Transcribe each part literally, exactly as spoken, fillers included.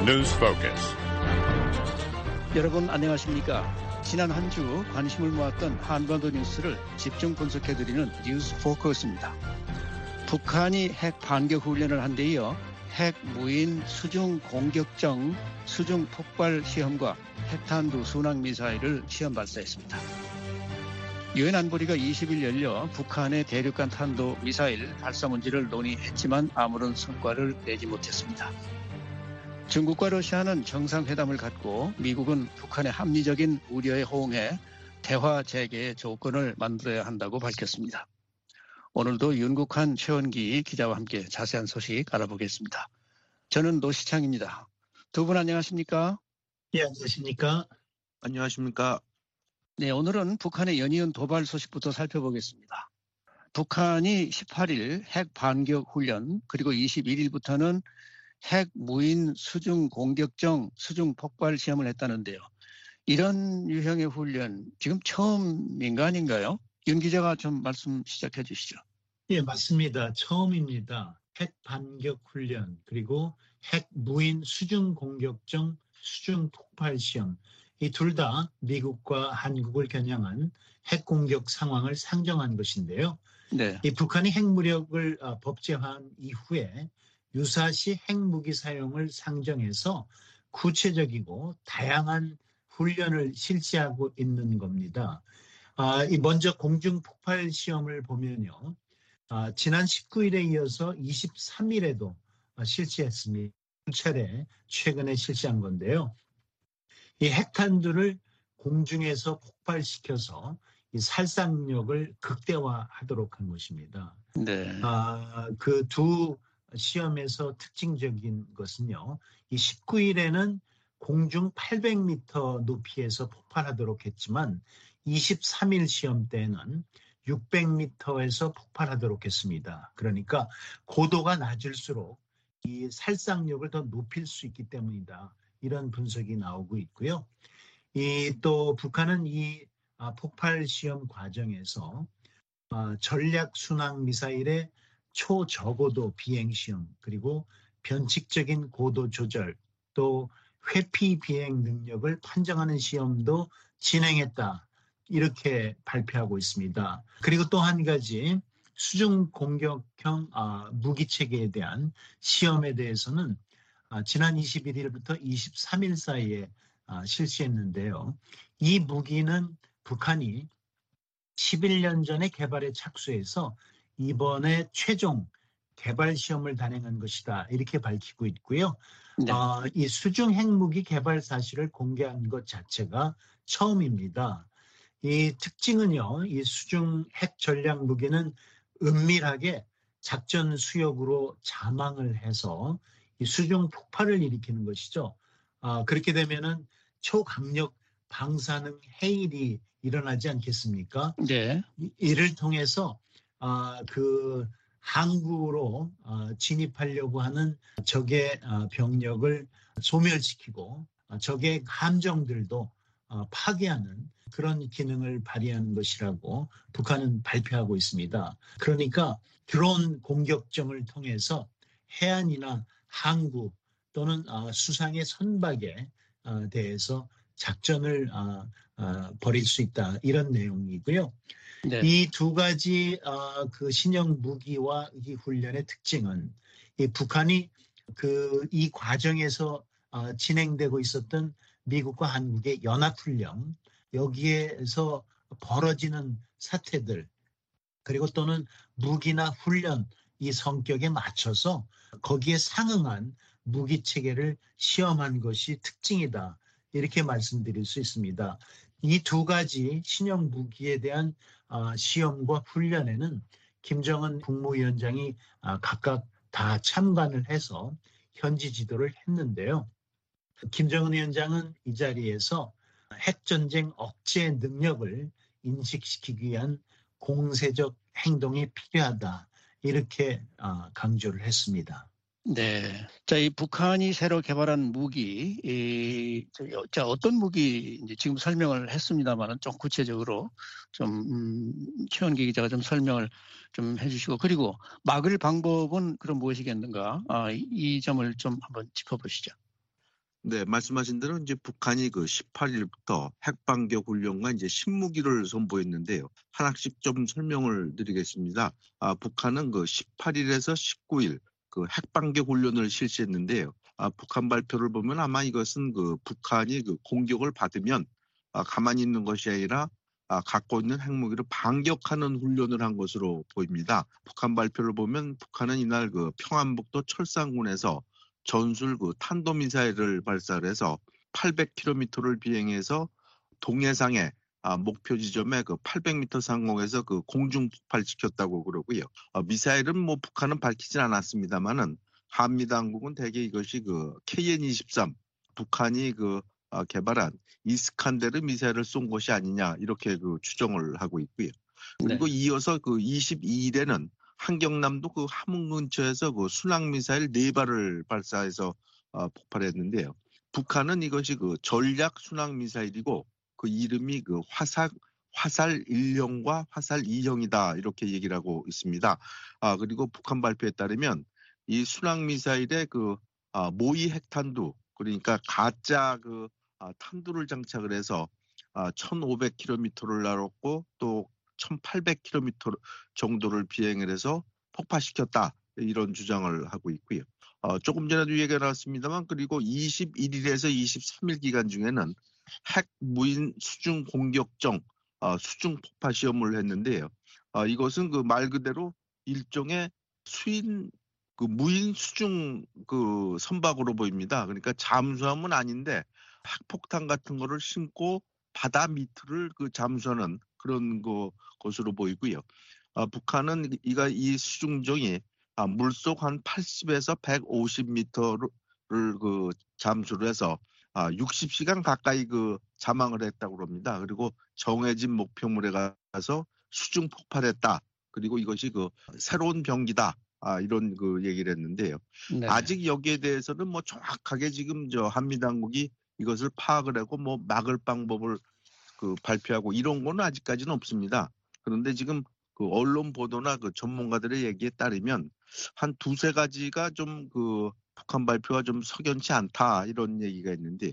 News Focus. 여러분 안녕하십니까? 지난 한 주 관심을 모았던 한반도 뉴스를 집중 분석해드리는 뉴스 포커스입니다. 북한이 핵 반격 훈련을 한 데 이어 핵 무인 수중 공격정 수중 폭발 시험과 핵탄두 순항 미사일을 시험 발사했습니다. 유엔 안보리가 이십 일 열려 북한의 대륙간 탄도 미사일 발사 문제를 논의했지만 아무런 성과를 내지 못했습니다. 중국과 러시아는 정상회담을 갖고 미국은 북한의 합리적인 우려에 호응해 대화 재개의 조건을 만들어야 한다고 밝혔습니다. 오늘도 윤국한 최원기 기자와 함께 자세한 소식 알아보겠습니다. 저는 노시창입니다. 두 분 안녕하십니까? 예, 안녕하십니까? 안녕하십니까? 네, 오늘은 북한의 연이은 도발 소식부터 살펴보겠습니다. 북한이 십팔 일 핵 반격 훈련 그리고 이십일 일부터는 핵 무인 수중 공격정 수중 폭발 시험을 했다는데요. 이런 유형의 훈련 지금 처음인 거 아닌가요? 윤 기자가 좀 말씀 시작해 주시죠. 예, 맞습니다. 처음입니다. 핵 반격 훈련 그리고 핵 무인 수중 공격정 수중 폭발 시험. 이 둘 다 미국과 한국을 겨냥한 핵 공격 상황을 상정한 것인데요. 네. 이 북한이 핵무력을 법제화한 이후에 유사시 핵무기 사용을 상정해서 구체적이고 다양한 훈련을 실시하고 있는 겁니다. 아, 이 먼저 공중 폭발 시험을 보면요. 아, 지난 십구 일에 이어서 이십삼 일에도 실시했습니다. 두 차례 최근에 실시한 건데요. 이 핵탄두를 공중에서 폭발시켜서 이 살상력을 극대화하도록 한 것입니다. 네. 아, 그 두 시험에서 특징적인 것은요. 이 십구 일에는 공중 팔백 미터 높이에서 폭발하도록 했지만 이십삼 일 시험 때는 육백 미터에서 폭발하도록 했습니다. 그러니까 고도가 낮을수록 이 살상력을 더 높일 수 있기 때문이다. 이런 분석이 나오고 있고요. 이 또 북한은 이 폭발 시험 과정에서 전략 순항 미사일의 초저고도 비행 시험 그리고 변칙적인 고도 조절 또 회피 비행 능력을 판정하는 시험도 진행했다. 이렇게 발표하고 있습니다. 그리고 또 한 가지 수중 공격형 무기 체계에 대한 시험에 대해서는 지난 이십일 일부터 이십삼 일 사이에 실시했는데요. 이 무기는 북한이 십일 년 전에 개발에 착수해서 이번에 최종 개발 시험을 단행한 것이다. 이렇게 밝히고 있고요. 네. 어, 이 수중 핵무기 개발 사실을 공개한 것 자체가 처음입니다. 이 특징은요. 이 수중 핵 전략 무기는 은밀하게 작전 수역으로 자망을 해서 이 수중 폭발을 일으키는 것이죠. 아, 그렇게 되면은 초강력 방사능 해일이 일어나지 않겠습니까? 네. 이를 통해서 아, 그 항구로 아, 진입하려고 하는 적의 아, 병력을 소멸시키고 아, 적의 함정들도 아, 파괴하는 그런 기능을 발휘하는 것이라고 북한은 발표하고 있습니다. 그러니까 드론 공격정을 통해서 해안이나 항구 또는 아, 수상의 선박에 아, 대해서 작전을 아, 아, 벌일 수 있다. 이런 내용이고요. 네. 이 두 가지 아, 그 신형 무기와 이 훈련의 특징은 이 북한이 그 이 과정에서 아, 진행되고 있었던 미국과 한국의 연합훈련 여기에서 벌어지는 사태들 그리고 또는 무기나 훈련 이 성격에 맞춰서 거기에 상응한 무기 체계를 시험한 것이 특징이다. 이렇게 말씀드릴 수 있습니다. 이 두 가지 신형 무기에 대한 시험과 훈련에는 김정은 국무위원장이 각각 다 참관을 해서 현지 지도를 했는데요. 김정은 위원장은 이 자리에서 핵전쟁 억제 능력을 인식시키기 위한 공세적 행동이 필요하다. 이렇게 강조를 했습니다. 네. 자, 이 북한이 새로 개발한 무기, 이, 자, 어떤 무기인지 지금 설명을 했습니다만은 좀 구체적으로 좀, 음, 최원기 기자가 좀 설명을 좀 해주시고, 그리고 막을 방법은 그럼 무엇이겠는가? 아, 이, 이 점을 좀 한번 짚어보시죠. 네, 말씀하신 대로 이제 북한이 그 십팔 일부터 핵반격 훈련과 이제 신무기를 선보였는데요. 하나씩 좀 설명을 드리겠습니다. 아, 북한은 그 십팔 일에서 십구 일 그 핵반격 훈련을 실시했는데요. 아, 북한 발표를 보면 아마 이것은 그 북한이 그 공격을 받으면 아, 가만히 있는 것이 아니라 아, 갖고 있는 핵무기를 반격하는 훈련을 한 것으로 보입니다. 북한 발표를 보면 북한은 이날 그 평안북도 철산군에서 전술 그 탄도미사일을 발사를 해서 팔백 킬로미터를 비행해서 동해상의 아, 목표 지점에 그 팔백 미터 상공에서 그 공중 폭발시켰다고 그러고요. 어, 미사일은 뭐 북한은 밝히진 않았습니다만은 한미 당국은 대개 이것이 그 케이엔 이십삼 북한이 그 어, 개발한 이스칸데르 미사일을 쏜 것이 아니냐 이렇게 그 추정을 하고 있고요. 그리고 네. 이어서 그 이십이 일에는 한경남도 그 함흥 근처에서 그 순항미사일 네 발을 발사해서 어, 폭발했는데요. 북한은 이것이 그 전략 순항미사일이고 그 이름이 그 화살 화살 일 형과 화살 이 형이다 이렇게 얘기를 하고 있습니다. 아, 그리고 북한 발표에 따르면 이 순항미사일의 그 아, 모의 핵탄두 그러니까 가짜 그 아, 탄두를 장착을 해서 아, 천오백 킬로미터를 날았고 또 천팔백 킬로미터 정도를 비행을 해서 폭파시켰다 이런 주장을 하고 있고요. 어, 조금 전에도 얘기가 나왔습니다만 그리고 이십일 일에서 이십삼 일 기간 중에는 핵 무인 수중 공격정 어, 수중 폭파 시험을 했는데요. 어, 이것은 그 말 그대로 일종의 수인 그 무인 수중 그 선박으로 보입니다. 그러니까 잠수함은 아닌데 핵폭탄 같은 거를 심고 바다 밑을 그 잠수하는 그런 그 것으로 보이고요. 아, 북한은 이가 이 수중정이 아, 물속 한 팔십에서 백오십 미터를 그 잠수를 해서 아, 육십 시간 가까이 그 잠항을 했다고 합니다. 그리고 정해진 목표물에 가서 수중 폭발했다. 그리고 이것이 그 새로운 병기다. 아, 이런 그 얘기를 했는데요. 네네. 아직 여기에 대해서는 뭐 정확하게 지금 저 한미 당국이 이것을 파악을 하고 뭐 막을 방법을 그 발표하고 이런 거는 아직까지는 없습니다. 그런데 지금 그 언론 보도나 그 전문가들의 얘기에 따르면 한 두세 가지가 좀 그 북한 발표가 좀 석연치 않다 이런 얘기가 있는데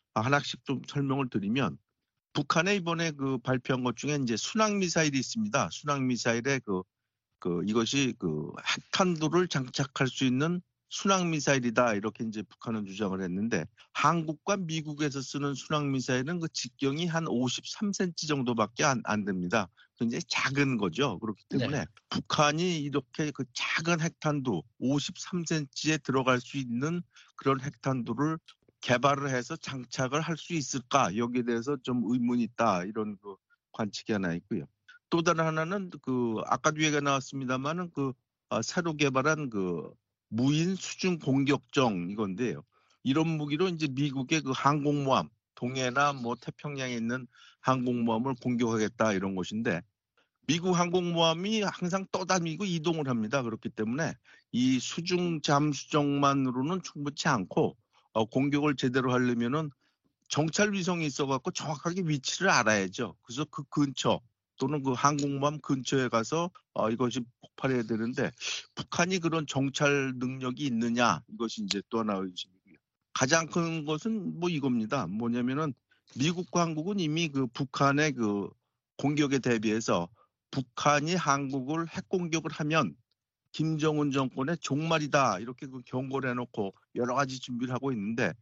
하나씩 좀 설명을 드리면 북한에 이번에 그 발표한 것 중에 이제 순항 미사일이 있습니다. 순항 미사일에 그 그 이것이 그 핵탄두를 장착할 수 있는 순항 미사일이다 이렇게 이제 북한은 주장을 했는데 한국과 미국에서 쓰는 순항 미사일은 그 직경이 한 오십삼 센티미터 정도밖에 안, 안 됩니다. 굉장히 작은 거죠. 그렇기 때문에 네. 북한이 이렇게 그 작은 핵탄두 오십삼 센티미터에 들어갈 수 있는 그런 핵탄두를 개발을 해서 장착을 할 수 있을까 여기에 대해서 좀 의문이 있다 이런 그 관측이 하나 있고요. 또 다른 하나는 그 아까도 얘기가 나왔습니다만은 그 어, 새로 개발한 그 무인 수중 공격정 이건데요. 이런 무기로 이제 미국의 그 항공모함 동해나 뭐 태평양에 있는 항공모함을 공격하겠다 이런 것인데 미국 항공모함이 항상 떠다니고 이동을 합니다. 그렇기 때문에 이 수중 잠수정만으로는 충분치 않고 어, 공격을 제대로 하려면은 정찰 위성이 있어갖고 정확하게 위치를 알아야죠. 그래서 그 근처 또는 그 항공모함 근처에 가서 어, 이것이 폭발해야 되는데 북한이 그런 정찰 능력이 있느냐 이것이 이제 또 하나 의심이고요. 가장 큰 것은 뭐 이겁니다. 뭐냐면은 미국과 한국은 이미 그 북한의 그 공격에 대비해서 북한이 한국을 핵 공격을 하면 김정은 정권의 종말이다 이렇게 그 경고를 해놓고 여러 가지 준비를 하고 있는데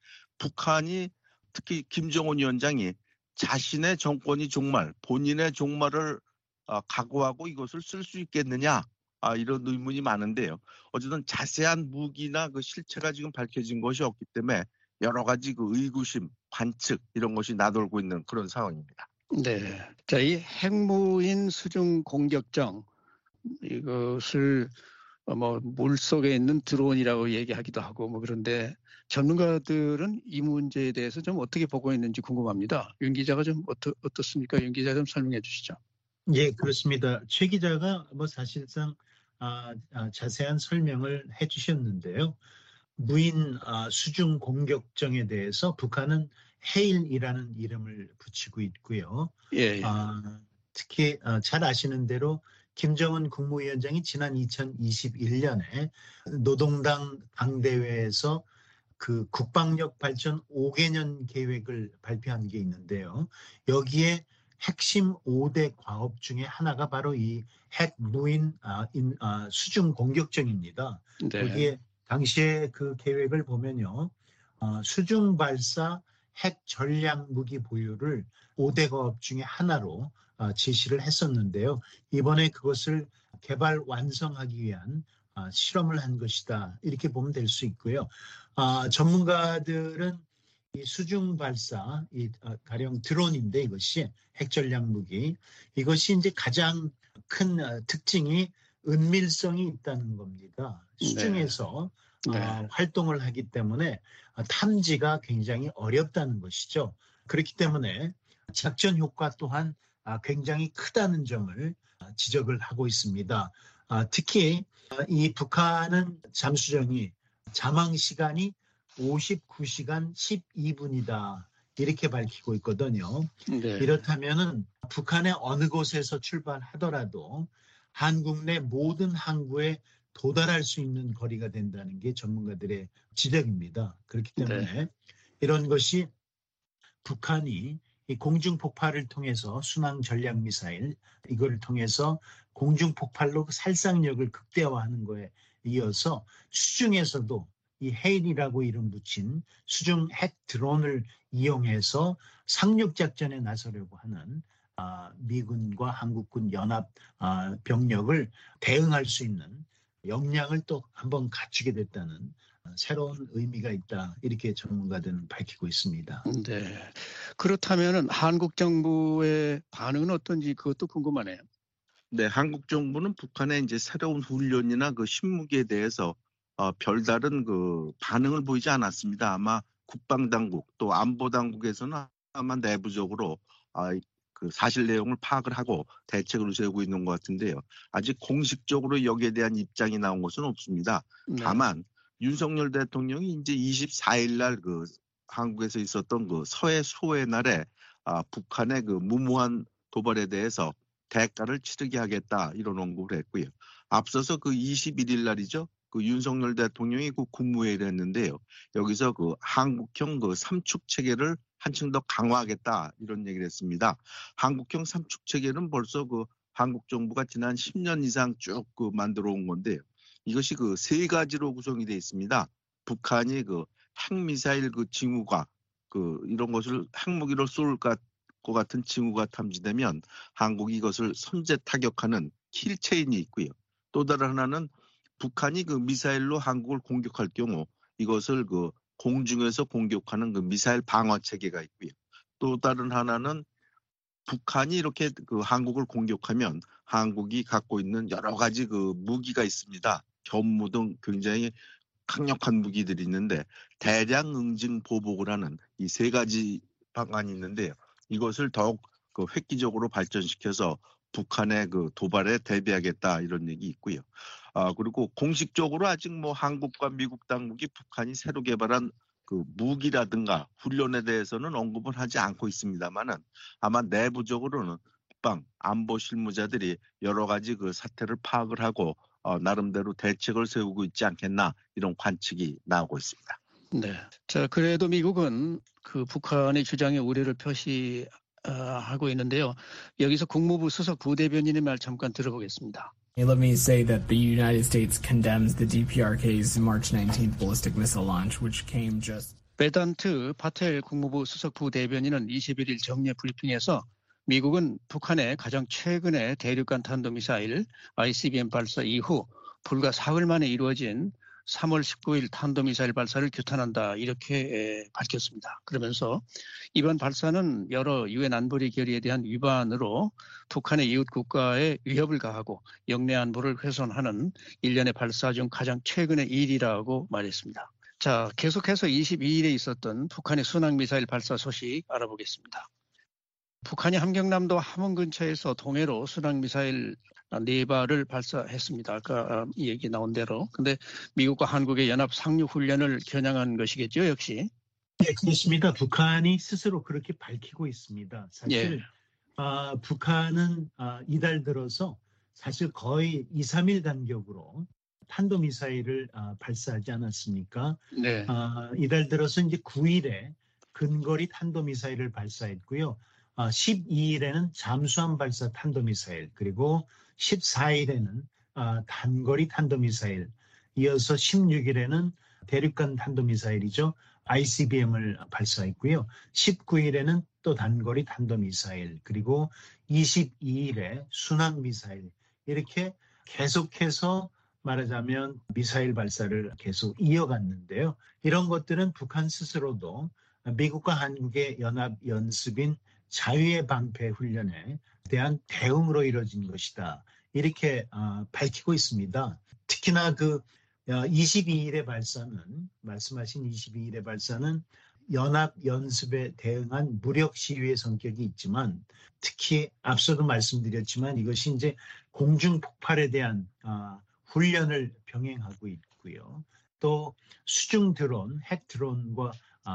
북한이 특히 김정은 위원장이 자신의 정권이 종말, 본인의 종말을 어, 각오하고 이것을 쓸 수 있겠느냐 아, 이런 의문이 많은데요. 어쨌든 자세한 무기나 그 실체가 지금 밝혀진 것이 없기 때문에 여러 가지 그 의구심, 관측 이런 것이 나돌고 있는 그런 상황입니다. 네. 자, 이 핵무인 수중 공격정 이것을 뭐 물속에 있는 드론이라고 얘기하기도 하고 뭐 그런데 전문가들은 이 문제에 대해서 좀 어떻게 보고 있는지 궁금합니다. 윤 기자가 좀 어떠, 어떻습니까? 윤 기자 좀 설명해 주시죠. 예, 그렇습니다. 최 기자가 뭐 사실상 아, 아, 자세한 설명을 해주셨는데요. 무인 아, 수중 공격정에 대해서 북한은 헤일이라는 이름을 붙이고 있고요. 예, 예. 아, 특히 아, 잘 아시는 대로 김정은 국무위원장이 지난 이천이십일 년에 노동당 당대회에서 그 국방력 발전 오 개년 계획을 발표한 게 있는데요. 여기에 핵심 오 대 과업 중에 하나가 바로 이 핵 무인 아, 인, 아, 수중 공격정입니다. 네. 여기에 당시에 그 계획을 보면요. 어, 수중 발사 핵 전략 무기 보유를 오 대 과업 중에 하나로 어, 제시를 했었는데요. 이번에 그것을 개발 완성하기 위한 어, 실험을 한 것이다. 이렇게 보면 될 수 있고요. 어, 전문가들은 이 수중 발사, 이 어, 가령 드론인데 이것이 핵 전략 무기, 이것이 이제 가장 큰 어, 특징이 은밀성이 있다는 겁니다. 수중에서 네. 네. 어, 활동을 하기 때문에 어, 탐지가 굉장히 어렵다는 것이죠. 그렇기 때문에 작전 효과 또한 아, 굉장히 크다는 점을 아, 지적을 하고 있습니다. 아, 특히 아, 이 북한은 잠수정이 잠항 시간이 오십구 시간 십이 분이다. 이렇게 밝히고 있거든요. 네. 이렇다면은 북한의 어느 곳에서 출발하더라도 한국 내 모든 항구에 도달할 수 있는 거리가 된다는 게 전문가들의 지적입니다. 그렇기 때문에 네. 이런 것이 북한이 이 공중폭발을 통해서 순항 전략 미사일 이걸 통해서 공중폭발로 살상력을 극대화하는 거에 이어서 수중에서도 이 헤일이라고 이름 붙인 수중 핵 드론을 이용해서 상륙작전에 나서려고 하는 아, 미군과 한국군 연합 아, 병력을 대응할 수 있는 역량을 또 한번 갖추게 됐다는 새로운 의미가 있다. 이렇게 전문가들은 밝히고 있습니다. 네. 그렇다면은 한국 정부의 반응은 어떤지 그것도 궁금하네요. 네, 한국 정부는 북한의 이제 새로운 훈련이나 그 신무기에 대해서 어, 별다른 그 반응을 보이지 않았습니다. 아마 국방당국 또 안보당국에서는 아마 내부적으로 아, 그 사실 내용을 파악을 하고 대책을 세우고 있는 것 같은데요. 아직 공식적으로 여기에 대한 입장이 나온 것은 없습니다. 네. 다만 윤석열 대통령이 이제 이십사 일 날 그 한국에서 있었던 그 서해 수호의 날에 아, 북한의 그 무모한 도발에 대해서 대가를 치르게 하겠다 이런 언급을 했고요. 앞서서 그 이십일 일 날이죠. 그 윤석열 대통령이 그 국무회의를 했는데요. 여기서 그 한국형 그 삼축 체계를 한층 더 강화하겠다 이런 얘기를 했습니다. 한국형 삼축 체계는 벌써 그 한국 정부가 지난 십 년 이상 쭉 그 만들어 온 건데요. 이것이 그 세 가지로 구성이 되어 있습니다. 북한이 그 핵미사일 그 징후가 그 이런 것을 핵무기로 쏠 것 같은 징후가 탐지되면 한국이 이것을 선제 타격하는 킬체인이 있고요. 또 다른 하나는 북한이 그 미사일로 한국을 공격할 경우 이것을 그 공중에서 공격하는 그 미사일 방어 체계가 있고요. 또 다른 하나는 북한이 이렇게 그 한국을 공격하면 한국이 갖고 있는 여러 가지 그 무기가 있습니다. 견무 등 굉장히 강력한 무기들이 있는데 대량 응징 보복을 하는 이 세 가지 방안이 있는데요. 이것을 더욱 그 획기적으로 발전시켜서 북한의 그 도발에 대비하겠다 이런 얘기 있고요. 아 그리고 공식적으로 아직 뭐 한국과 미국 당국이 북한이 새로 개발한 그 무기라든가 훈련에 대해서는 언급은 하지 않고 있습니다만은 아마 내부적으로는 국방 안보 실무자들이 여러 가지 그 사태를 파악을 하고 어, 나름대로 대책을 세우고 있지 않겠나 이런 관측이 나오고 있습니다. 네. 자, 그래도 미국은 그 북한의 주장에 우려를 표시하고 있는데요. 여기서 국무부 수석 부대변인의 말 잠깐 들어보겠습니다. Let me say that the United States condemns the 디피아르케이's March nineteenth ballistic missile launch, which came just. 베단트 파텔 국무부 수석 부대변인은 이십일 일 정례 브리핑에서 미국은 북한의 가장 최근의 대륙간 탄도미사일 아이씨비엠 발사 이후 불과 사흘 만에 이루어진 삼월 십구일 탄도미사일 발사를 규탄한다 이렇게 밝혔습니다. 그러면서 이번 발사는 여러 유엔 안보리 결의에 대한 위반으로 북한의 이웃 국가에 위협을 가하고 영내 안보를 훼손하는 일련의 발사 중 가장 최근의 일이라고 말했습니다. 자, 계속해서 이십이 일에 있었던 북한의 순항미사일 발사 소식 알아보겠습니다. 북한이 함경남도 함흥 근처에서 동해로 순항미사일 네 발을 발사했습니다. 아까 이 얘기 나온 대로. 근데 미국과 한국의 연합 상륙 훈련을 겨냥한 것이겠죠, 역시. 네, 그렇습니다. 북한이 스스로 그렇게 밝히고 있습니다. 사실 예. 아, 북한은 아, 이달 들어서 사실 거의 이, 삼 일 간격으로 탄도미사일을 아, 발사하지 않았습니까? 네. 아, 이달 들어서 이제 구 일에 근거리 탄도미사일을 발사했고요. 아, 십이 일에는 잠수함 발사 탄도미사일, 그리고 십사 일에는 아, 단거리 탄도미사일, 이어서 십육 일에는 대륙간 탄도미사일이죠. 아이씨비엠을 발사했고요. 십구 일에는 또 단거리 탄도미사일, 그리고 이십이 일에 순항미사일, 이렇게 계속해서 말하자면 미사일 발사를 계속 이어갔는데요. 이런 것들은 북한 스스로도 미국과 한국의 연합 연습인 자유의 방패 훈련에 대한 대응으로 이루어진 것이다. 이렇게 밝히고 있습니다. 특히나 그 이십이 일의 발사는, 말씀하신 이십이 일의 발사는 연합 연습에 대응한 무력 시위의 성격이 있지만, 특히 앞서도 말씀드렸지만 이것이 이제 공중 폭발에 대한 훈련을 병행하고 있고요. 또 수중 드론, 핵 드론과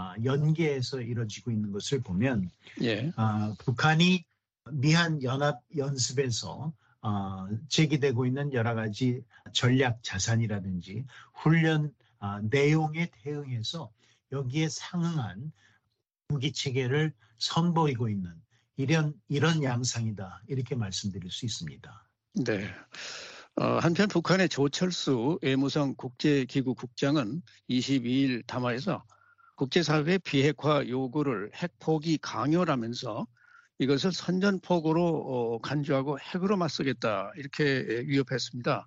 연계해서 이루어지고 있는 것을 보면 예. 북한이 미한 연합 연습에서 어, 제기되고 있는 여러 가지 전략 자산이라든지 훈련 어, 내용에 대응해서 여기에 상응한 무기 체계를 선보이고 있는 이런 이런 양상이다, 이렇게 말씀드릴 수 있습니다. 네. 어, 한편 북한의 조철수 외무성 국제기구 국장은 이십이 일 담화에서 국제사회의 비핵화 요구를 핵 포기 강요라면서 이것을 선전포고로 어, 간주하고 핵으로 맞서겠다, 이렇게 위협했습니다.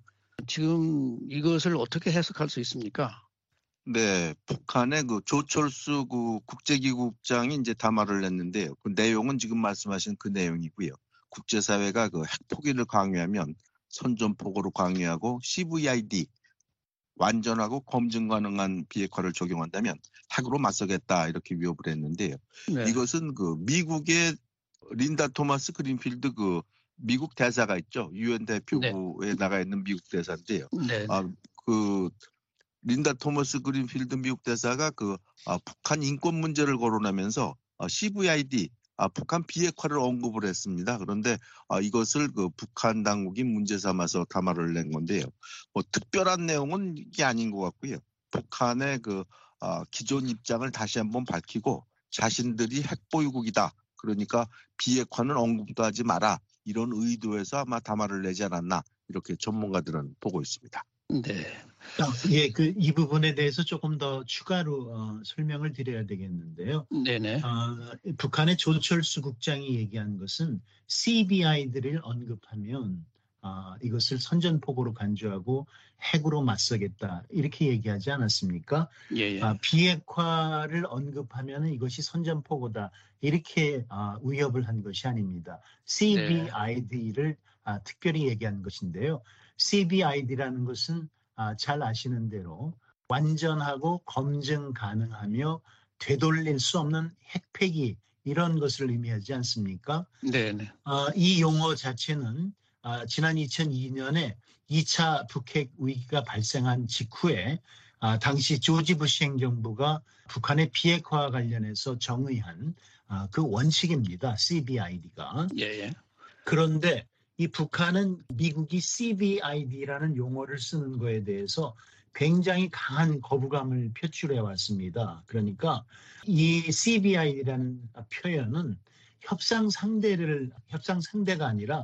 지금 이것을 어떻게 해석할 수 있습니까? 네, 북한의 그 조철수 그 국제기구 국장이 이제 담화를 냈는데요. 그 내용은 지금 말씀하신 그 내용이고요. 국제사회가 그 핵 포기를 강요하면 선전포고로 강요하고 씨브이아이디 완전하고 검증 가능한 비핵화를 적용한다면 핵으로 맞서겠다, 이렇게 위협을 했는데요. 네. 이것은 그 미국의 린다 토마스 그린필드 그 미국 대사가 있죠. 유엔 대표부에 네. 나가 있는 미국 대사인데요. 네. 아, 그 린다 토마스 그린필드 미국 대사가 그 아, 북한 인권 문제를 거론하면서 아, 씨브이아이디 아, 북한 비핵화를 언급을 했습니다. 그런데 아, 이것을 그 북한 당국이 문제 삼아서 담화를 낸 건데요. 뭐 특별한 내용은 이게 아닌 것 같고요. 북한의 그 아, 기존 입장을 다시 한번 밝히고 자신들이 핵보유국이다, 그러니까 비핵화는 언급도 하지 마라, 이런 의도에서 아마 담화를 내지 않았나, 이렇게 전문가들은 보고 있습니다. 네. 예, 그 이 부분에 대해서 조금 더 추가로 어, 설명을 드려야 되겠는데요. 네네. 어, 북한의 조철수 국장이 얘기한 것은 씨비아이디를 언급하면 어, 이것을 선전포고로 간주하고 핵으로 맞서겠다, 이렇게 얘기하지 않았습니까? 예, 예. 어, 비핵화를 언급하면 이것이 선전포고다, 이렇게 어, 위협을 한 것이 아닙니다. 씨비아이디를 네. 아, 특별히 얘기한 것인데요. 씨비아이디라는 것은 아, 잘 아시는 대로 완전하고 검증 가능하며 되돌릴 수 없는 핵폐기, 이런 것을 의미하지 않습니까? 네네. 아, 이 용어 자체는 아, 지난 이천이 년에 이 차 북핵 위기가 발생한 직후에 아, 당시 조지 부시 행정부가 북한의 비핵화와 관련해서 정의한 아, 그 원칙입니다. 씨비아이디가. 예예. 그런데 이 북한은 미국이 씨비아이디라는 용어를 쓰는 거에 대해서 굉장히 강한 거부감을 표출해 왔습니다. 그러니까 이 씨비아이디라는 표현은 협상 상대를, 협상 상대가 아니라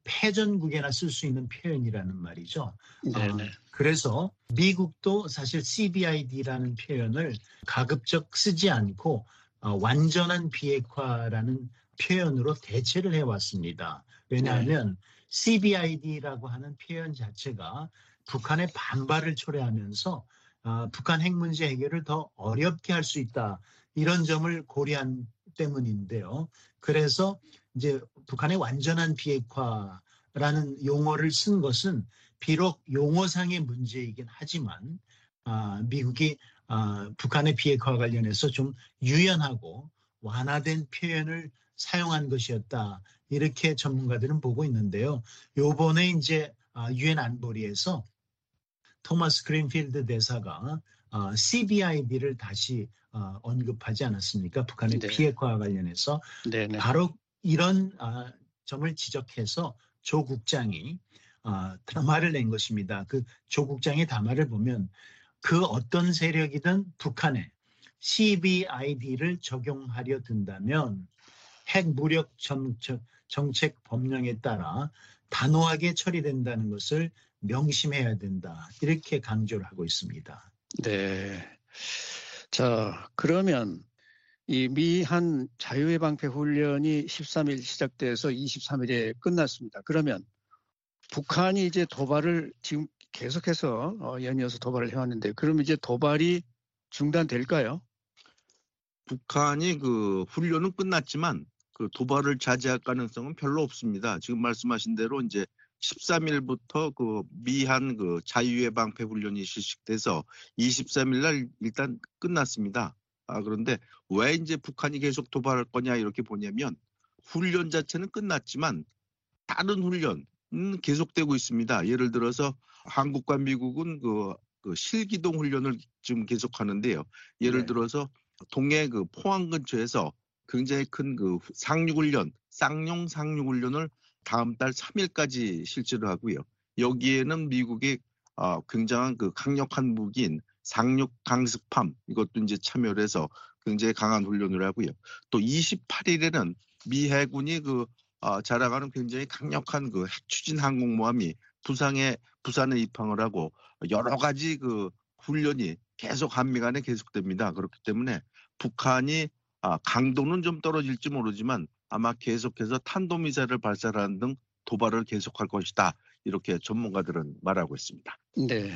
패전국에나 쓸 수 있는 표현이라는 말이죠. 네네. 어, 그래서 미국도 사실 씨비아이디라는 표현을 가급적 쓰지 않고 어, 완전한 비핵화라는 표현으로 대체를 해왔습니다. 왜냐하면 네. 씨비아이디라고 하는 표현 자체가 북한의 반발을 초래하면서 어, 북한 핵 문제 해결을 더 어렵게 할 수 있다, 이런 점을 고려한 때문인데요. 그래서 이제 북한의 완전한 비핵화라는 용어를 쓴 것은 비록 용어상의 문제이긴 하지만 어, 미국이 어, 북한의 비핵화와 관련해서 좀 유연하고 완화된 표현을 사용한 것이었다, 이렇게 전문가들은 보고 있는데요. 요번에 이제 유엔 안보리에서 토마스 그린필드 대사가 어, 씨비아이디를 다시 어, 언급하지 않았습니까? 북한의 네. 비핵화와 관련해서. 네네. 바로 이런 어, 점을 지적해서 조 국장이 아, 담화를 낸 것입니다. 그 조국장의 담화를 보면 그 어떤 세력이든 북한에 씨비아이디를 적용하려 든다면 핵 무력 정책, 정책 법령에 따라 단호하게 처리된다는 것을 명심해야 된다. 이렇게 강조를 하고 있습니다. 네. 자, 그러면 이 미한 자유의 방패 훈련이 십삼 일 시작돼서 이십삼 일에 끝났습니다. 그러면 북한이 이제 도발을 지금 계속해서 어, 연이어서 도발을 해왔는데, 그럼 이제 도발이 중단될까요? 북한이 그 훈련은 끝났지만 그 도발을 자제할 가능성은 별로 없습니다. 지금 말씀하신 대로 이제 십삼 일부터 그 미한 그 자유의 방패 훈련이 실시돼서 이십삼 일 날 일단 끝났습니다. 아, 그런데 왜 이제 북한이 계속 도발할 거냐 이렇게 보냐면 훈련 자체는 끝났지만 다른 훈련은 계속되고 있습니다. 예를 들어서 한국과 미국은 그, 그 실기동 훈련을 지금 계속하는데요. 예를 네. 들어서 동해 그 포항 근처에서 굉장히 큰 그 상륙훈련, 쌍용 상륙훈련을 다음 달 삼 일까지 실시를 하고요. 여기에는 미국의 어, 굉장한 그 강력한 무기인 상륙 강습함 이것도 이제 참여를 해서 굉장히 강한 훈련을 하고요. 또 이십팔 일에는 미 해군이 그 어, 자랑하는 굉장히 강력한 그 핵추진 항공모함이 부산에 부산에 입항을 하고 여러 가지 그 훈련이 계속 한미 간에 계속됩니다. 그렇기 때문에 북한이 아, 강도는 좀 떨어질지 모르지만 아마 계속해서 탄도미사일을 발사하는 등 도발을 계속할 것이다. 이렇게 전문가들은 말하고 있습니다. 네.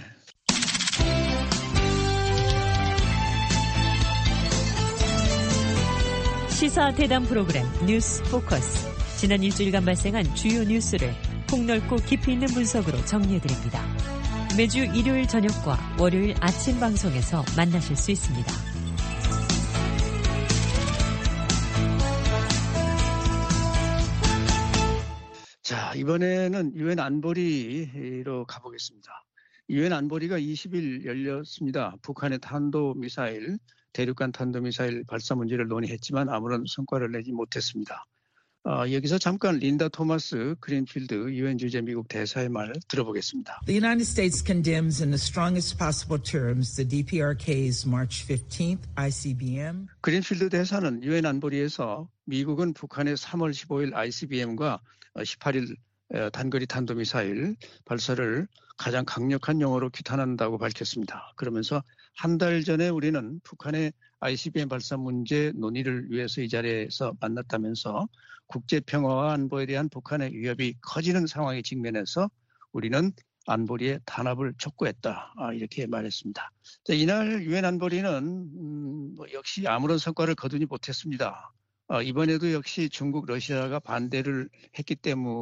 시사 대담 프로그램 뉴스 포커스. 지난 일주일간 발생한 주요 뉴스를 폭넓고 깊이 있는 분석으로 정리해드립니다. 매주 일요일 저녁과 월요일 아침 방송에서 만나실 수 있습니다. 자, 이번에는 유엔 안보리로 가보겠습니다. 유엔 안보리가 이십 일 열렸습니다. 북한의 탄도미사일, 대륙간 탄도미사일 발사 문제를 논의했지만 아무런 성과를 내지 못했습니다. 어, 여기서 잠깐 린다 토마스 그린필드 유엔 주재 미국 대사의 말 들어보겠습니다. The United States condemns in the strongest possible terms the 디피아르케이's March fifteenth 아이씨비엠. 그린필드 대사는 유엔 안보리에서 미국은 북한의 삼월 십오일 아이씨비엠과 십팔 일 단거리 탄도미사일 발사를 가장 강력한 용어로 규탄한다고 밝혔습니다. 그러면서 한 달 전에 우리는 북한의 아이씨비엠 발사 문제 논의를 위해서 이 자리에서 만났다면서 국제평화와 안보에 대한 북한의 위협이 커지는 상황에 직면해서 우리는 안보리의 단합을 촉구했다. 아, 이렇게 말했습니다. 자, 이날 유엔 안보리는 음, 뭐 역시 아무런 성과를 거두지 못했습니다. 어, 이번에도 역시 중국, 러시아가 반대를 했기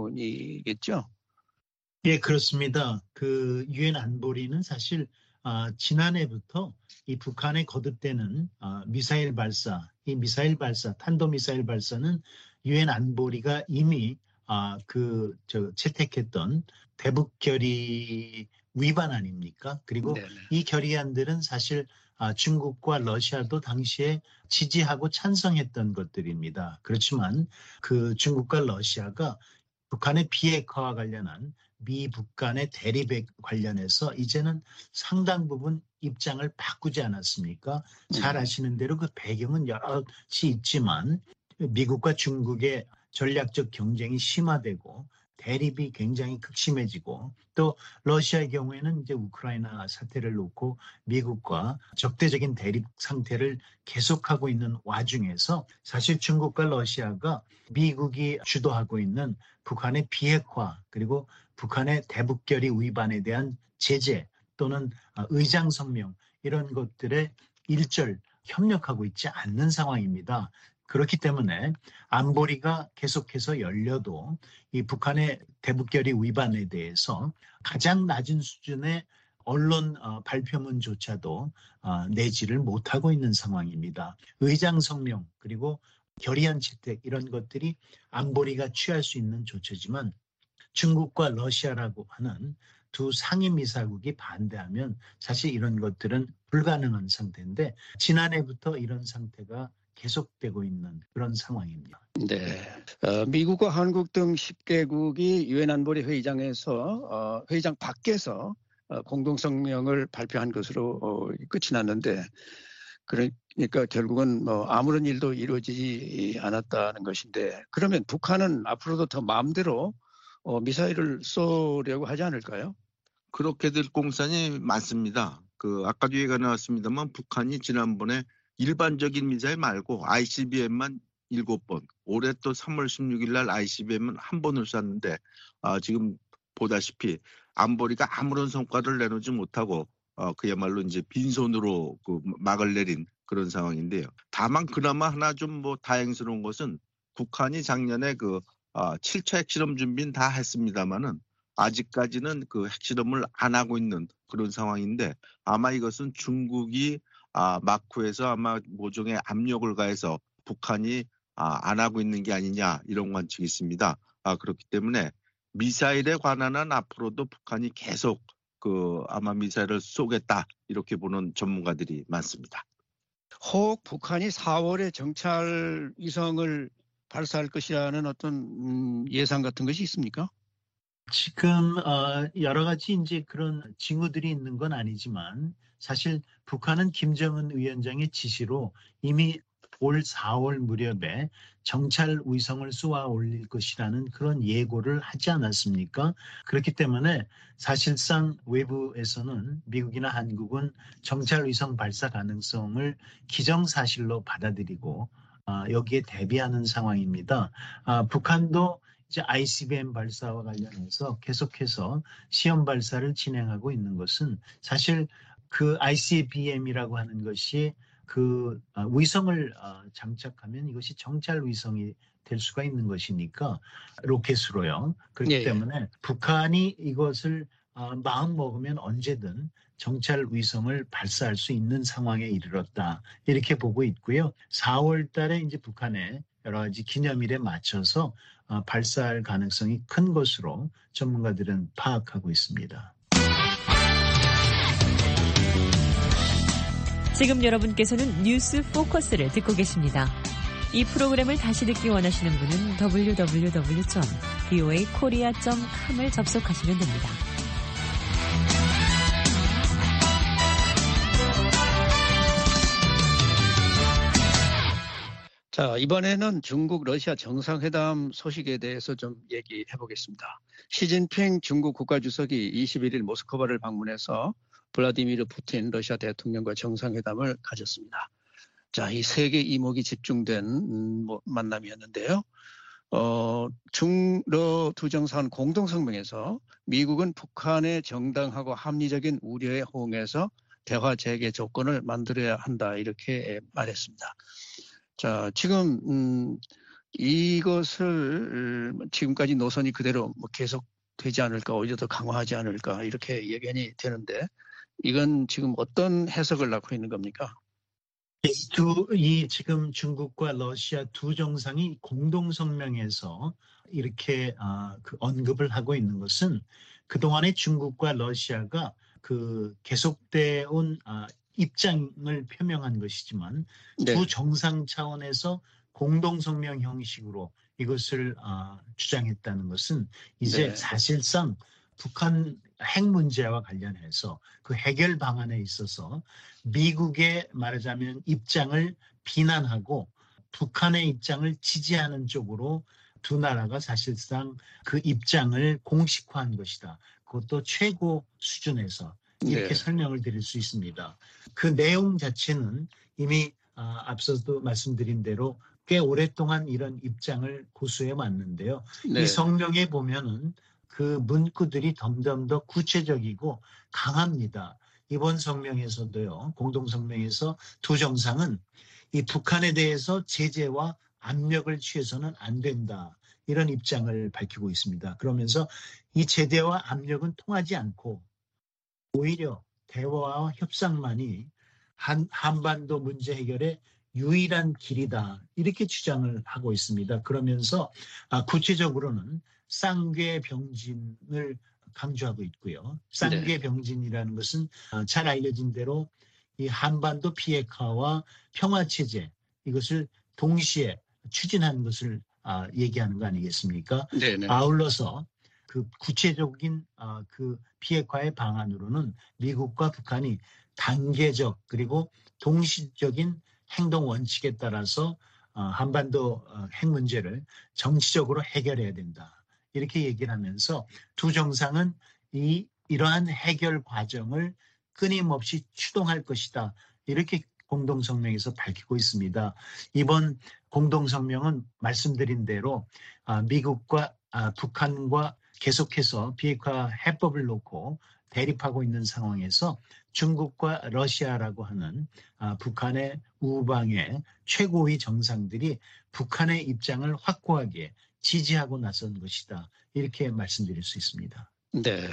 때문이겠죠? 예, 그렇습니다. 그 유엔 안보리는 사실 아, 지난해부터 이 북한에 거듭되는 아, 미사일 발사, 이 미사일 발사, 탄도미사일 발사는 유엔 안보리가 이미 아, 그 저 채택했던 대북 결의 위반 아닙니까? 그리고 네네. 이 결의안들은 사실 아, 중국과 러시아도 당시에 지지하고 찬성했던 것들입니다. 그렇지만 그 중국과 러시아가 북한의 비핵화와 관련한 미북 간의 대립에 관련해서 이제는 상당 부분 입장을 바꾸지 않았습니까? 잘 아시는 대로 그 배경은 여럿이 있지만 미국과 중국의 전략적 경쟁이 심화되고 대립이 굉장히 극심해지고 또 러시아의 경우에는 이제 우크라이나 사태를 놓고 미국과 적대적인 대립 상태를 계속하고 있는 와중에서 사실 중국과 러시아가 미국이 주도하고 있는 북한의 비핵화 그리고 북한의 대북결의 위반에 대한 제재 또는 의장성명 이런 것들에 일절 협력하고 있지 않는 상황입니다. 그렇기 때문에 안보리가 계속해서 열려도 이 북한의 대북결의 위반에 대해서 가장 낮은 수준의 언론 발표문조차도 내지를 못하고 있는 상황입니다. 의장성명 그리고 결의안 채택 이런 것들이 안보리가 취할 수 있는 조처지만 중국과 러시아라고 하는 두 상임이사국이 반대하면 사실 이런 것들은 불가능한 상태인데 지난해부터 이런 상태가 계속되고 있는 그런 상황입니다. 네, 어, 미국과 한국 등 십 개국이 유엔 안보리 회의장에서 어, 회의장 밖에서 어, 공동성명을 발표한 것으로 어, 끝이 났는데, 그러니까 결국은 뭐 아무런 일도 이루어지지 않았다는 것인데, 그러면 북한은 앞으로도 더 마음대로 어, 미사일을 쏘려고 하지 않을까요? 그렇게 될 공산이 많습니다. 그 아까도 얘기가 나왔습니다만 북한이 지난번에 일반적인 미사일 말고 아이씨비엠만 일곱 번, 올해 또 삼월 십육일 날 아이씨비엠은 한 번을 쐈는데 아, 지금 보다시피 안보리가 아무런 성과를 내놓지 못하고 어, 그야말로 이제 빈손으로 그 막을 내린 그런 상황인데요. 다만 그나마 하나 좀 뭐 다행스러운 것은 북한이 작년에 그 아, 칠 차 핵실험 준비는 다 했습니다만은 아직까지는 그 핵실험을 안 하고 있는 그런 상황인데 아마 이것은 중국이 아, 마쿠에서 아마 모종의 압력을 가해서 북한이 아, 안 하고 있는 게 아니냐 이런 관측이 있습니다. 아, 그렇기 때문에 미사일에 관한 한 앞으로도 북한이 계속 그 아마 미사일을 쏘겠다 이렇게 보는 전문가들이 많습니다. 혹 북한이 사월에 정찰 위성을 발사할 것이라는 어떤 음, 예상 같은 것이 있습니까? 지금 어, 여러 가지 이제 그런 징후들이 있는 건 아니지만 사실 북한은 김정은 위원장의 지시로 이미 올 사월 무렵에 정찰 위성을 쏘아 올릴 것이라는 그런 예고를 하지 않았습니까? 그렇기 때문에 사실상 외부에서는 미국이나 한국은 정찰 위성 발사 가능성을 기정사실로 받아들이고 어, 여기에 대비하는 상황입니다. 아, 북한도 이제 아이씨비엠 발사와 관련해서 계속해서 시험 발사를 진행하고 있는 것은 사실 그 아이씨비엠이라고 하는 것이 그 위성을 장착하면 이것이 정찰 위성이 될 수가 있는 것이니까 로켓으로요. 그렇기 예, 때문에 북한이 이것을 마음 먹으면 언제든 정찰 위성을 발사할 수 있는 상황에 이르렀다. 이렇게 보고 있고요. 사월 달에 이제 북한의 여러 가지 기념일에 맞춰서 발사할 가능성이 큰 것으로 전문가들은 파악하고 있습니다. 지금 여러분께서는 뉴스 포커스를 듣고 계십니다. 이 프로그램을 다시 듣기 원하시는 분은 더블유 더블유 더블유 점 브이오에이 코리아 점 컴을 접속하시면 됩니다. 자, 이번에는 중국 러시아 정상회담 소식에 대해서 좀 얘기해 보겠습니다. 시진핑 중국 국가주석이 이십일일 모스크바를 방문해서 블라디미르 푸틴 러시아 대통령과 정상회담을 가졌습니다. 자, 이 세계 이목이 집중된 음, 뭐, 만남이었는데요. 어, 중러 두 정상은 공동성명에서 미국은 북한의 정당하고 합리적인 우려에 호응해서 대화 재개 조건을 만들어야 한다 이렇게 말했습니다. 자, 지금 음, 이것을 지금까지 노선이 그대로 뭐 계속 되지 않을까, 오히려 더 강화하지 않을까 이렇게 예견이 되는데 이건 지금 어떤 해석을 낳고 있는 겁니까? 두, 이 지금 중국과 러시아 두 정상이 공동성명에서 이렇게 아, 그 언급을 하고 있는 것은 그동안에 중국과 러시아가 그 계속돼 온 아, 입장을 표명한 것이지만 네. 두 정상 차원에서 공동성명 형식으로 이것을 아, 주장했다는 것은 이제 네. 사실상 북한 핵 문제와 관련해서 그 해결 방안에 있어서 미국의 말하자면 입장을 비난하고 북한의 입장을 지지하는 쪽으로 두 나라가 사실상 그 입장을 공식화한 것이다. 그것도 최고 수준에서 이렇게 네. 설명을 드릴 수 있습니다. 그 내용 자체는 이미 아, 앞서도 말씀드린 대로 꽤 오랫동안 이런 입장을 고수해 왔는데요. 네. 이 성명에 보면은 그 문구들이 점점 더 구체적이고 강합니다. 이번 성명에서도요, 공동성명에서 두 정상은 이 북한에 대해서 제재와 압력을 취해서는 안 된다. 이런 입장을 밝히고 있습니다. 그러면서 이 제재와 압력은 통하지 않고 오히려 대화와 협상만이 한, 한반도 문제 해결의 유일한 길이다. 이렇게 주장을 하고 있습니다. 그러면서 아, 구체적으로는 쌍궤병진을 강조하고 있고요. 쌍궤병진이라는 것은 잘 알려진 대로 이 한반도 비핵화와 평화체제 이것을 동시에 추진하는 것을 아, 얘기하는 거 아니겠습니까? 네네. 아울러서 그 구체적인 아, 그 비핵화의 방안으로는 미국과 북한이 단계적 그리고 동시적인 행동 원칙에 따라서 어, 한반도 어, 핵 문제를 정치적으로 해결해야 된다. 이렇게 얘기를 하면서 두 정상은 이 이러한 해결 과정을 끊임없이 추동할 것이다. 이렇게 공동성명에서 밝히고 있습니다. 이번 공동성명은 말씀드린 대로 아, 미국과 아, 북한과 계속해서 비핵화 해법을 놓고 대립하고 있는 상황에서 중국과 러시아라고 하는 아, 북한의 우방의 최고위 정상들이 북한의 입장을 확고하게 지지하고 나선 것이다. 이렇게 말씀드릴 수 있습니다. 네.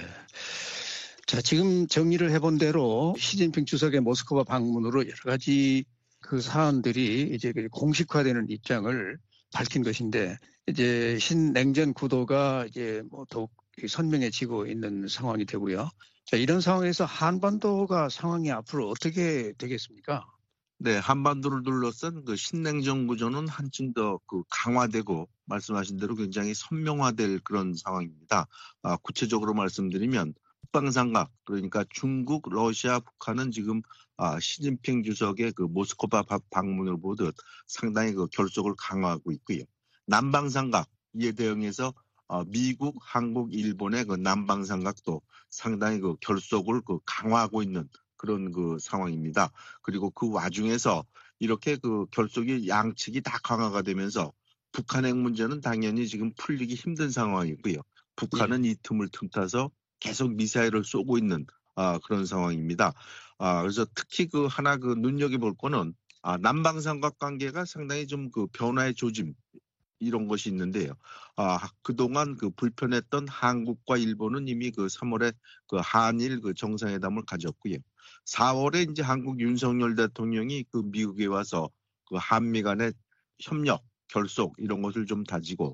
자, 지금 정리를 해본 대로 시진핑 주석의 모스크바 방문으로 여러 가지 그 사안들이 이제 공식화되는 입장을 밝힌 것인데, 이제 신냉전 구도가 이제 뭐 더욱 선명해지고 있는 상황이 되고요. 자, 이런 상황에서 한반도가 상황이 앞으로 어떻게 되겠습니까? 네, 한반도를 둘러싼 그 신냉전 구조는 한층 더 그 강화되고 말씀하신 대로 굉장히 선명화될 그런 상황입니다. 아, 구체적으로 말씀드리면 북방삼각, 그러니까 중국, 러시아, 북한은 지금 아, 시진핑 주석의 그 모스크바 방문을 보듯 상당히 그 결속을 강화하고 있고요. 남방삼각, 이에 대응해서 어, 미국, 한국, 일본의 그 남방삼각도 상당히 그 결속을 그 강화하고 있는 그런 그 상황입니다. 그리고 그 와중에서 이렇게 그 결속이 양측이 다 강화가 되면서 북한 핵 문제는 당연히 지금 풀리기 힘든 상황이고요. 북한은 이 틈을 틈타서 계속 미사일을 쏘고 있는 아, 그런 상황입니다. 아, 그래서 특히 그 하나 그 눈여겨볼 거는 아, 남방삼각 관계가 상당히 좀 그 변화의 조짐 이런 것이 있는데요. 아, 그동안 그 불편했던 한국과 일본은 이미 그 삼월에 그 한일 그 정상회담을 가졌고요. 사월에 이제 한국 윤석열 대통령이 그 미국에 와서 그 한미 간의 협력, 결속 이런 것을 좀 다지고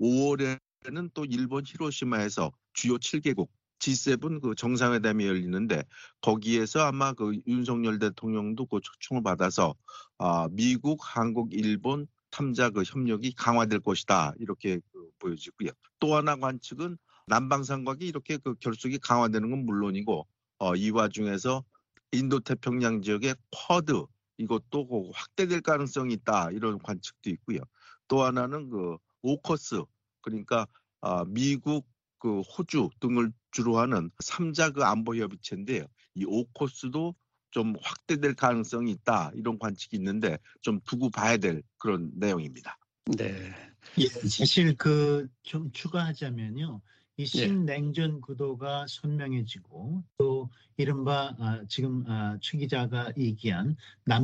오월에는 또 일본 히로시마에서 주요 칠 개국 지 세븐 그 정상회담이 열리는데 거기에서 아마 그 윤석열 대통령도 그 초청을 받아서 아, 미국, 한국, 일본 탐자 그 협력이 강화될 것이다 이렇게 그 보여지고요. 또 하나 관측은 남방삼각이 이렇게 그 결속이 강화되는 건 물론이고 어, 이 와중에서 인도태평양 지역의 쿼드 이것도 그 확대될 가능성이 있다 이런 관측도 있고요. 또 하나는 그 오커스 그러니까 어, 미국, 그 호주 등을 주로 하는 삼자 그 안보 협의체인데요. 이 오커스도 좀 확대될 가능성이 있다 이런 관측이 있는데 좀 두고 봐야 될 그런 내용입니다. 네. 예, 사실 그 좀 추가하자면요. 이 신냉전 구도가 선명해지고 또 이른바 아, 지금 아, 최 기자가 얘기한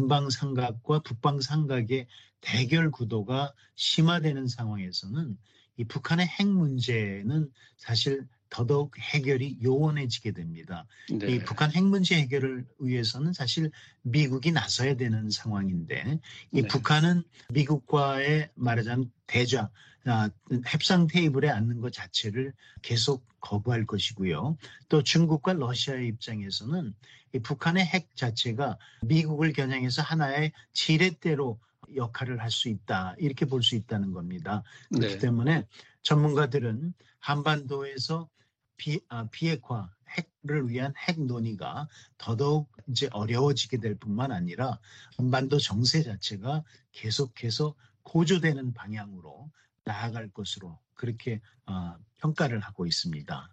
남방삼각과 북방삼각의 대결 구도가 심화되는 상황에서는 이 북한의 핵 문제는 사실 더더욱 해결이 요원해지게 됩니다. 네. 이 북한 핵 문제 해결을 위해서는 사실 미국이 나서야 되는 상황인데 이 네. 북한은 미국과의 말하자면 대좌, 아, 협상 테이블에 앉는 것 자체를 계속 거부할 것이고요. 또 중국과 러시아의 입장에서는 이 북한의 핵 자체가 미국을 겨냥해서 하나의 지렛대로 역할을 할 수 있다. 이렇게 볼 수 있다는 겁니다. 그렇기 네. 때문에 전문가들은 한반도에서 비, 아, 비핵화, 핵을 위한 핵 논의가 더더욱 이제 어려워지게 될 뿐만 아니라 한반도 정세 자체가 계속해서 고조되는 방향으로 나아갈 것으로 그렇게 어, 평가를 하고 있습니다.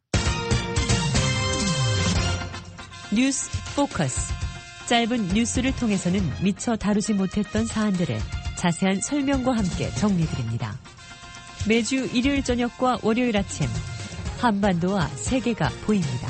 뉴스 포커스. 짧은 뉴스를 통해서는 미처 다루지 못했던 사안들을 자세한 설명과 함께 정리드립니다. 매주 일요일 저녁과 월요일 아침 한반도와 세계가 보입니다.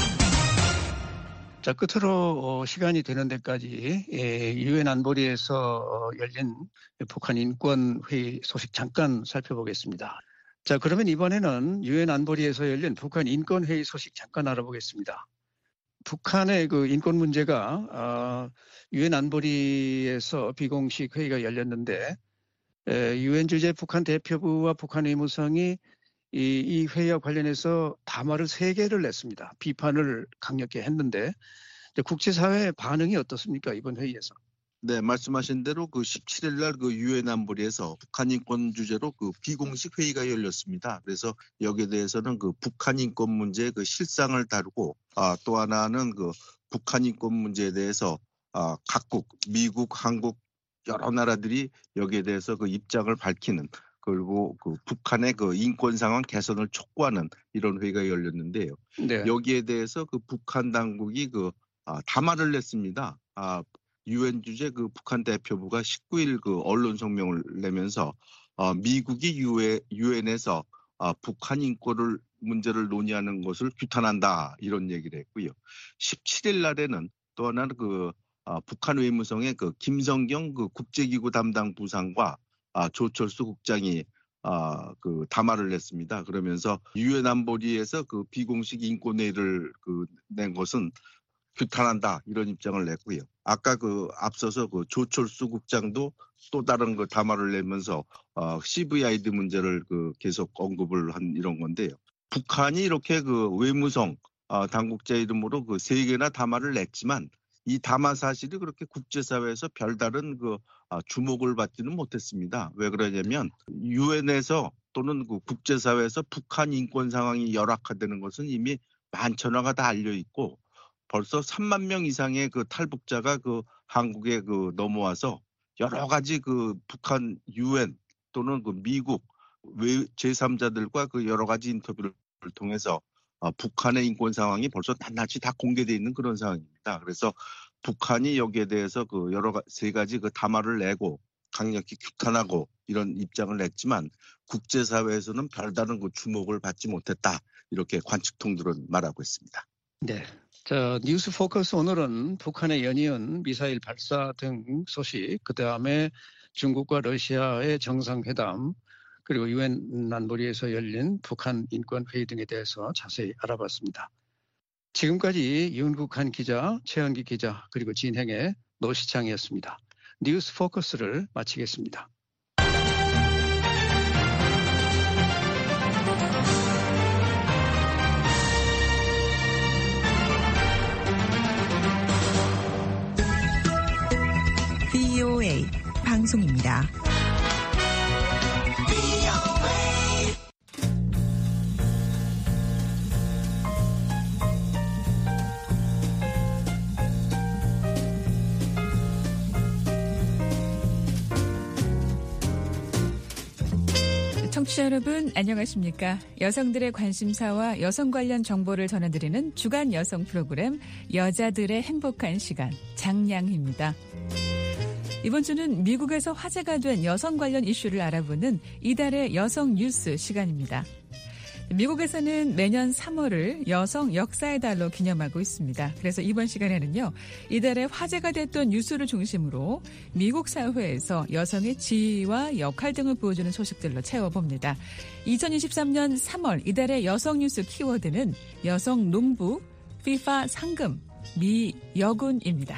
자, 끝으로 어, 시간이 되는 데까지 유엔 안보리에서 열린 북한 인권회의 소식 잠깐 살펴보겠습니다. 자, 그러면 이번에는 유엔 안보리에서 열린 북한 인권회의 소식 잠깐 알아보겠습니다. 북한의 그 인권 문제가 유엔 안보리에서 비공식 회의가 열렸는데 유엔 주재 북한 대표부와 북한 의무성이 이, 이 회의와 관련해서 담화를 세 개를 냈습니다. 비판을 강력히 했는데 국제사회의 반응이 어떻습니까? 이번 회의에서. 네, 말씀하신 대로 그 십칠 일 날 그 유엔 안보리에서 북한 인권 주제로 그 비공식 회의가 열렸습니다. 그래서 여기에 대해서는 그 북한 인권 문제의 그 실상을 다루고, 아, 또 하나는 그 북한 인권 문제에 대해서 아, 각국, 미국, 한국 여러 나라들이 여기에 대해서 그 입장을 밝히는, 그리고 그 북한의 그 인권 상황 개선을 촉구하는 이런 회의가 열렸는데요. 네. 여기에 대해서 그 북한 당국이 그 아, 담화를 냈습니다. 아, 유엔 주재 그 북한 대표부가 십구 일 그 언론 성명을 내면서 어, 미국이 유엔에서 어, 북한 인권을 문제를 논의하는 것을 규탄한다 이런 얘기를 했고요. 십칠 일 날에는 또 하나는 그 어, 북한 외무성의 그 김성경 그 국제기구 담당 부상과 아, 조철수 국장이 아, 그 담화를 냈습니다. 그러면서 유엔 안보리에서 그 비공식 인권회의를 그 낸 것은 규탄한다 이런 입장을 냈고요. 아까 그 앞서서 그 조철수 국장도 또 다른 그 담화를 내면서 어, 씨브이아이디 문제를 그 계속 언급을 한 이런 건데요. 북한이 이렇게 그 외무성 어, 당국자 이름으로 그 세 개나 담화를 냈지만 이 담화 사실이 그렇게 국제사회에서 별다른 그 어, 주목을 받지는 못했습니다. 왜 그러냐면 유엔에서 또는 그 국제사회에서 북한 인권 상황이 열악화되는 것은 이미 만천하가 다 알려 있고. 벌써 삼만 명 이상의 그 탈북자가 그 한국에 그 넘어와서 여러 가지 그 북한 유엔 또는 그 미국 제삼자들과 그 여러 가지 인터뷰를 통해서 어, 북한의 인권 상황이 벌써 낱낱이 다 공개되어 있는 그런 상황입니다. 그래서 북한이 여기에 대해서 그 여러 가, 세 가지 그 담화를 내고 강력히 규탄하고 이런 입장을 냈지만 국제사회에서는 별다른 그 주목을 받지 못했다. 이렇게 관측통들은 말하고 있습니다. 네. 자, 뉴스 포커스 오늘은 북한의 연이은 미사일 발사 등 소식, 그 다음에 중국과 러시아의 정상회담, 그리고 유엔 안보리에서 열린 북한 인권회의 등에 대해서 자세히 알아봤습니다. 지금까지 윤국한 기자, 최현기 기자, 그리고 진행의 노시창이었습니다. 뉴스 포커스를 마치겠습니다. 브이오에이 방송입니다. 청취자 여러분 안녕하십니까? 여성들의 관심사와 여성 관련 정보를 전해드리는 주간 여성 프로그램 여자들의 행복한 시간 장량희입니다. 이번 주는 미국에서 화제가 된 여성 관련 이슈를 알아보는 이달의 여성 뉴스 시간입니다. 미국에서는 매년 삼월을 여성 역사의 달로 기념하고 있습니다. 그래서 이번 시간에는요, 이달에 화제가 됐던 뉴스를 중심으로 미국 사회에서 여성의 지위와 역할 등을 보여주는 소식들로 채워봅니다. 이천이십삼 년 삼월 이달의 여성 뉴스 키워드는 여성 농부, 피파 상금, 미여군입니다.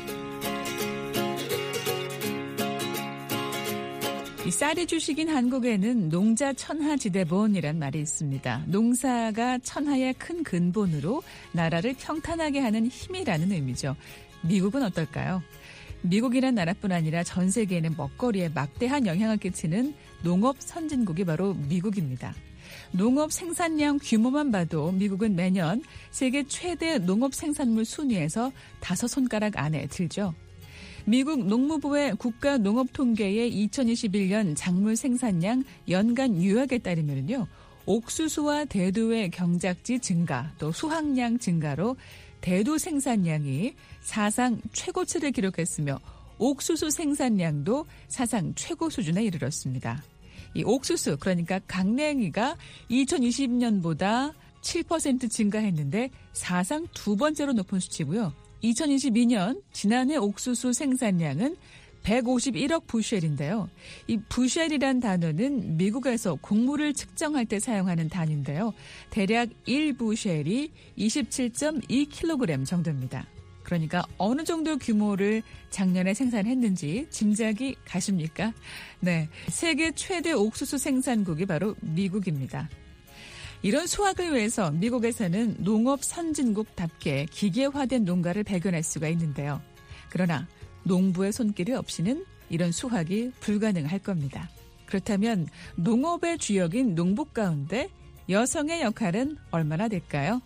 이 쌀이 주식인 한국에는 농자 천하지대본이란 말이 있습니다. 농사가 천하의 큰 근본으로 나라를 평탄하게 하는 힘이라는 의미죠. 미국은 어떨까요? 미국이란 나라뿐 아니라 전 세계에는 먹거리에 막대한 영향을 끼치는 농업 선진국이 바로 미국입니다. 농업 생산량 규모만 봐도 미국은 매년 세계 최대 농업 생산물 순위에서 다섯 손가락 안에 들죠. 미국 농무부의 국가농업통계의 이천이십일 년 작물 생산량 연간 유약에 따르면요, 옥수수와 대두의 경작지 증가, 또 수확량 증가로 대두 생산량이 사상 최고치를 기록했으며 옥수수 생산량도 사상 최고 수준에 이르렀습니다. 이 옥수수, 그러니까 강냉이가 이천이십 년보다 칠 퍼센트 증가했는데 사상 두 번째로 높은 수치고요. 이천이십이 년 지난해 옥수수 생산량은 백오십일억 부쉘인데요. 이 부쉘이란 단어는 미국에서 곡물을 측정할 때 사용하는 단위인데요. 대략 일 부쉘이 이십칠 점 이 킬로그램 정도입니다. 그러니까 어느 정도 규모를 작년에 생산했는지 짐작이 가십니까? 네, 세계 최대 옥수수 생산국이 바로 미국입니다. 이런 수확을 위해서 미국에서는 농업 선진국답게 기계화된 농가를 발견할 수가 있는데요. 그러나 농부의 손길이 없이는 이런 수확이 불가능할 겁니다. 그렇다면 농업의 주역인 농부 가운데 여성의 역할은 얼마나 될까요?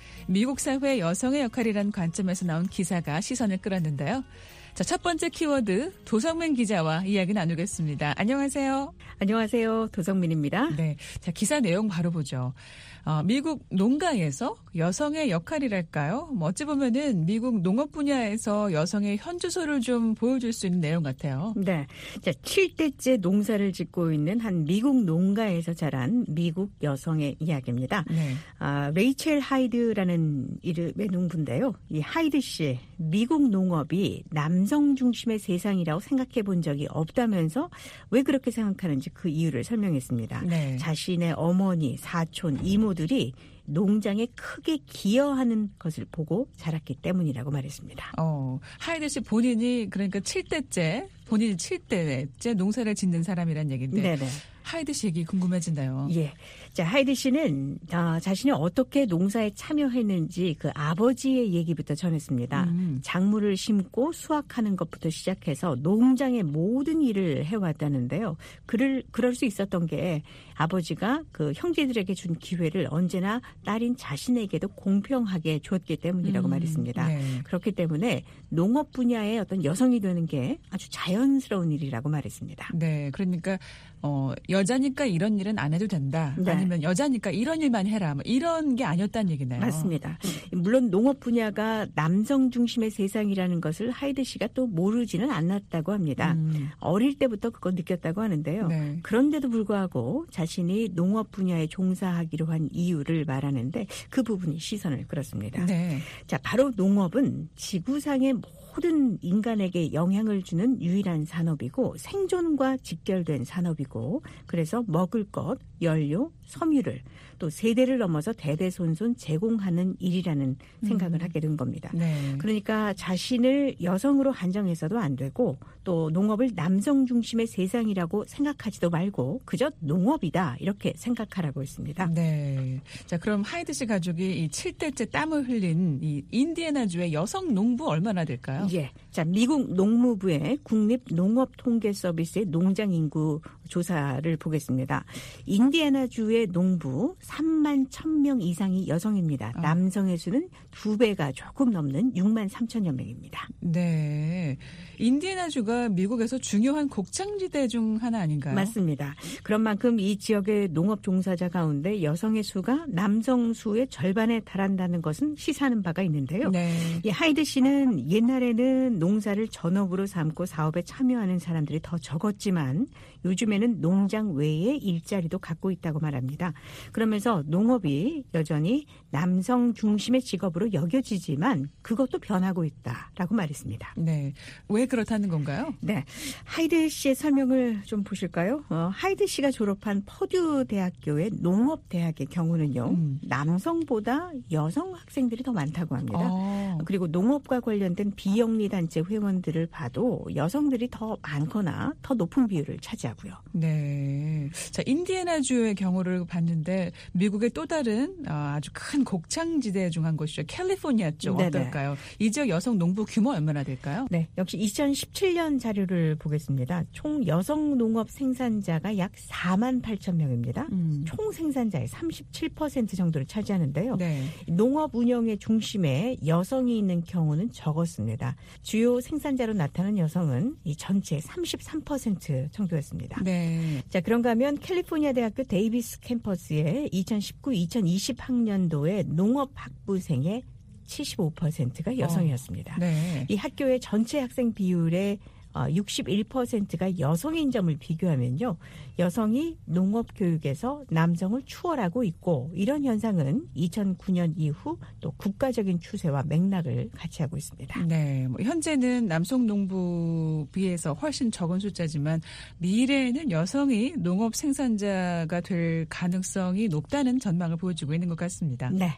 미국 사회 여성의 역할이란 관점에서 나온 기사가 시선을 끌었는데요. 자, 첫 번째 키워드 도성민 기자와 이야기 나누겠습니다. 안녕하세요. 안녕하세요. 도성민입니다. 네, 자 기사 내용 바로 보죠. 어, 미국 농가에서 여성의 역할이랄까요? 뭐 어찌 보면은 미국 농업 분야에서 여성의 현주소를 좀 보여줄 수 있는 내용 같아요. 네, 자 칠 대째 농사를 짓고 있는 한 미국 농가에서 자란 미국 여성의 이야기입니다. 네. 아, 레이첼 하이드라는 이름의 농부인데요. 이 하이드 씨, 미국 농업이 남성 중심의 세상이라고 생각해 본 적이 없다면서 왜 그렇게 생각하는지 그 이유를 설명했습니다. 네. 자신의 어머니, 사촌, 이모들이 농장에 크게 기여하는 것을 보고 자랐기 때문이라고 말했습니다. 어, 하이드 씨 본인이 그러니까 칠 대째, 본인이 칠 대째 농사를 짓는 사람이란 얘기인데 네네. 하이드 씨 얘기 궁금해진다요. 예. 자, 하이드 씨는 어, 자신이 어떻게 농사에 참여했는지 그 아버지의 얘기부터 전했습니다. 음. 작물을 심고 수확하는 것부터 시작해서 농장의 모든 일을 해왔다는데요. 그를, 그럴 수 있었던 게 아버지가 그 형제들에게 준 기회를 언제나 딸인 자신에게도 공평하게 줬기 때문이라고 음. 말했습니다. 네. 그렇기 때문에 농업 분야의 어떤 여성이 되는 게 아주 자연스러운 일이라고 말했습니다. 네, 그러니까 어, 여자니까 이런 일은 안 해도 된다. 네. 아니면 여자니까 이런 일만 해라. 뭐 이런 게 아니었다는 얘기네요. 맞습니다. 물론 농업 분야가 남성 중심의 세상이라는 것을 하이드 씨가 또 모르지는 않았다고 합니다. 음. 어릴 때부터 그거 느꼈다고 하는데요. 네. 그런데도 불구하고 자신이 농업 분야에 종사하기로 한 이유를 말하는데 그 부분이 시선을 끌었습니다. 네. 자, 바로 농업은 지구상의 모든 인간에게 영향을 주는 유일한 산업이고 생존과 직결된 산업이고 그래서 먹을 것, 연료, 섬유를 또 세대를 넘어서 대대손손 제공하는 일이라는 생각을 음. 하게 된 겁니다. 네. 그러니까 자신을 여성으로 한정해서도 안 되고 또 농업을 남성 중심의 세상이라고 생각하지도 말고 그저 농업이다 이렇게 생각하라고 했습니다. 네. 자, 그럼 하이드 씨 가족이 이 칠 대째 땀을 흘린 이 인디애나주의 여성 농부 얼마나 될까요? 예. 자, 미국 농무부의 국립농업통계서비스의 농장 인구 조사를 보겠습니다. 인디애나주의 농부 삼만 천 명 이상이 여성입니다. 아. 남성의 수는 두 배가 조금 넘는 육만 삼천여 명입니다. 네. 인디애나주가 미국에서 중요한 곡창지대 중 하나 아닌가요? 맞습니다. 그런 만큼 이 지역의 농업 종사자 가운데 여성의 수가 남성 수의 절반에 달한다는 것은 시사하는 바가 있는데요. 네. 이 하이드 씨는 옛날에는 농사를 전업으로 삼고 사업에 참여하는 사람들이 더 적었지만 요즘에는 농장 외에 일자리도 갖고 있다고 말합니다. 그러면서 농업이 여전히 남성 중심의 직업으로 여겨지지만 그것도 변하고 있다라고 말했습니다. 네. 왜 그렇다는 건가요? 네. 하이드 씨의 설명을 좀 보실까요? 어, 하이드 씨가 졸업한 퍼듀 대학교의 농업대학의 경우는요. 음. 남성보다 여성 학생들이 더 많다고 합니다. 어. 그리고 농업과 관련된 비영리 단체 회원들을 봐도 여성들이 더 많거나 더 높은 비율을 차지하고요. 네. 자, 인디애나주의 경우를 봤는데 미국의 또 다른 아주 큰 곡창지대 중 한 곳이죠. 캘리포니아 쪽 네네. 어떨까요? 이 지역 여성 농부 규모 얼마나 될까요? 네, 역시 이천십칠 년 자료를 보겠습니다. 총 여성 농업 생산자가 약 사만 팔천 명입니다. 음. 총 생산자의 삼십칠 퍼센트 정도를 차지하는데요. 네. 농업 운영의 중심에 여성이 있는 경우는 적었습니다. 주요 생산자로 나타난 여성은 이 전체의 삼십삼 퍼센트 정도였습니다. 네. 자, 그런가 하면 캘리포니아 대학교 데이비스 캠퍼스의 이천십구 이천이십 학년도의 농업 학부생의 칠십오 퍼센트가 여성이었습니다. 어, 네. 이 학교의 전체 학생 비율의 육십일 퍼센트가 여성인 점을 비교하면요. 여성이 농업 교육에서 남성을 추월하고 있고 이런 현상은 이천구 년 이후 또 국가적인 추세와 맥락을 같이 하고 있습니다. 네. 뭐 현재는 남성 농부 비해서 훨씬 적은 숫자지만 미래에는 여성이 농업 생산자가 될 가능성이 높다는 전망을 보여주고 있는 것 같습니다. 네.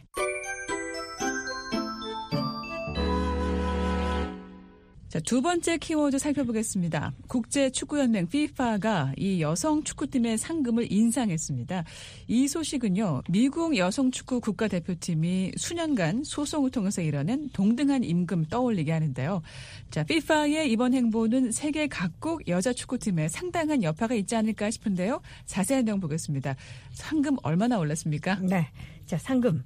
자, 두 번째 키워드 살펴보겠습니다. 국제축구연맹 피파가 이 여성 축구팀의 상금을 인상했습니다. 이 소식은요, 미국 여성축구 국가대표팀이 수년간 소송을 통해서 이뤄낸 동등한 임금 떠올리게 하는데요. 자, 피파의 이번 행보는 세계 각국 여자 축구팀에 상당한 여파가 있지 않을까 싶은데요. 자세한 내용 보겠습니다. 상금 얼마나 올랐습니까? 네, 자 상금.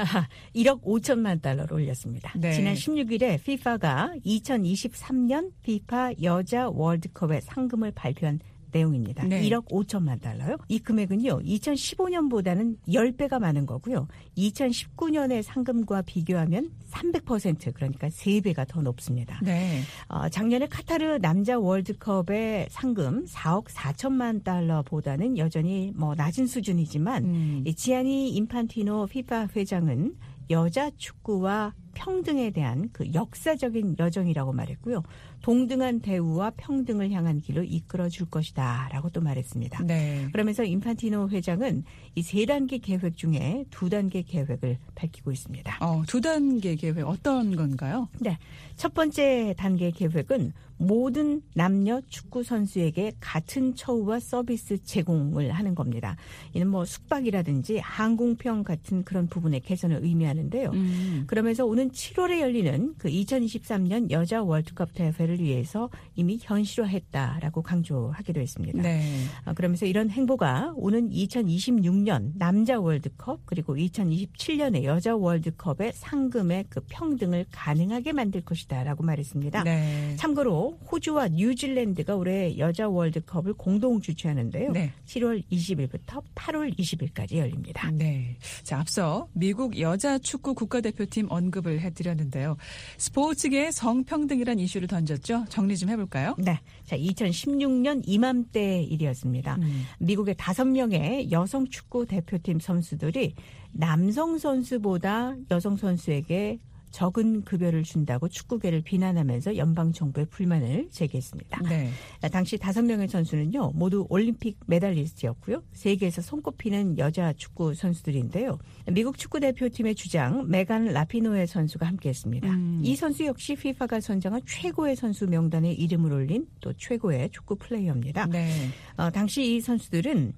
일억 오천만 달러로 올렸습니다. 네. 지난 십육일에 피파가 이천이십삼 년 피파 여자 월드컵의 상금을 발표한 내용입니다. 네. 일억 오천만 달러요. 이 금액은요, 이천십오 년보다는 십 배가 많은 거고요. 이천십구 년의 상금과 비교하면 삼백 퍼센트, 그러니까 세 배가 더 높습니다. 네. 어, 작년에 카타르 남자 월드컵의 상금 사억 사천만 달러보다는 여전히 뭐 낮은 수준이지만 음. 이 지아니 인판티노 피파 회장은 여자 축구와 평등에 대한 그 역사적인 여정이라고 말했고요. 동등한 대우와 평등을 향한 길로 이끌어 줄 것이다 라고 또 말했습니다. 네. 그러면서 인판티노 회장은 이 세 단계 계획 중에 두 단계 계획을 밝히고 있습니다. 어, 두 단계 계획 어떤 건가요? 네. 첫 번째 단계 계획은 모든 남녀 축구 선수에게 같은 처우와 서비스 제공을 하는 겁니다. 이는 뭐 숙박이라든지 항공편 같은 그런 부분의 개선을 의미하는데요. 음. 그러면서 오는 칠월에 열리는 그 이천이십삼 년 여자 월드컵 대회를 위해서 이미 현실화했다라고 강조하기도 했습니다. 네. 그러면서 이런 행보가 오는 이천이십육 년 남자 월드컵 그리고 이천이십칠 년의 여자 월드컵의 상금의 그 평등을 가능하게 만들 것이다라고 말했습니다. 네. 참고로 호주와 뉴질랜드가 올해 여자 월드컵을 공동 주최하는데요. 네. 칠월 이십일부터 팔월 이십일까지 열립니다. 네. 자, 앞서 미국 여자 축구 국가대표팀 언급을 해드렸는데요. 스포츠계의 성평등이란 이슈를 던졌죠. 정리 좀 해볼까요? 네. 자, 이천십육 년 이맘때 일이었습니다. 음. 미국의 다섯 명의 여성 축구 대표팀 선수들이 남성 선수보다 여성 선수에게 적은 급여를 준다고 축구계를 비난하면서 연방정부에 불만을 제기했습니다. 네. 당시 다섯 명의 선수는요, 모두 올림픽 메달리스트였고요. 세계에서 손꼽히는 여자 축구 선수들인데요. 미국 축구대표팀의 주장 메간 라피노에 선수가 함께했습니다. 음. 이 선수 역시 피파가 선정한 최고의 선수 명단에 이름을 올린 또 최고의 축구 플레이어입니다. 네. 어, 당시 이 선수들은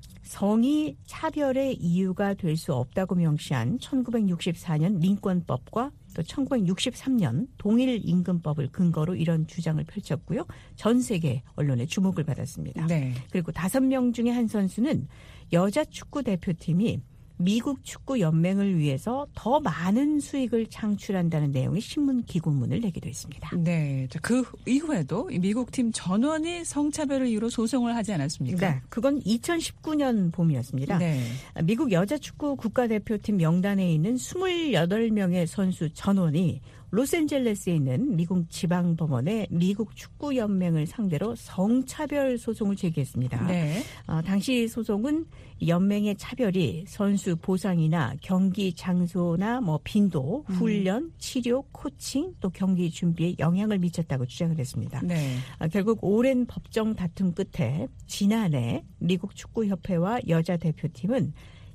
성이 차별의 이유가 될 수 없다고 명시한 천구백육십사 년 링컨법과 또 천구백육십삼 년 동일임금법을 근거로 이런 주장을 펼쳤고요. 전 세계 언론의 주목을 받았습니다. 네. 그리고 다섯 명 중에 한 선수는 여자 축구 대표팀이 미국 축구 연맹을 위해서 더 많은 수익을 창출한다는 내용의 신문 기고문을 내기도 했습니다. 네. 그 이후에도 미국 팀 전원이 성차별을 이유로 소송을 하지 않았습니까? 네. 그건 이천십구 년 봄이었습니다. 네. 미국 여자 축구 국가대표팀 명단에 있는 스물여덟 명의 선수 전원이 로스앤젤레스에 있는 미국 지방법원에 미국 축구연맹을 상대로 성차별 소송을 제기했습니다. 네. 어, 당시 소송은 연맹의 차별이 선수 보상이나 경기 장소나 뭐 빈도, 훈련, 치료, 코칭 또 경기 준비에 영향을 미쳤다고 주장을 했습니다. 네. 어, 결국 오랜 법정 다툼 끝에 지난해 미국 축구협회와 여자 대표팀은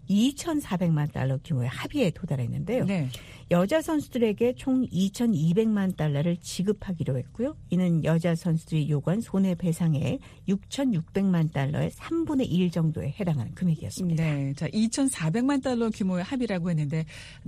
이천사백만 달러 규모의 합의에 도달했는데요. 네. 여자 선수들에게 총 이천이백만 달러를 지급하기로 했고요. 이는 여자 선수들이 요구한 손해배상의 육천육백만 달러의 삼분의 일 정도에 해당하는 금액이었습니다. 네. 자, 이천사백만 달러 규모의 합의라고 했는데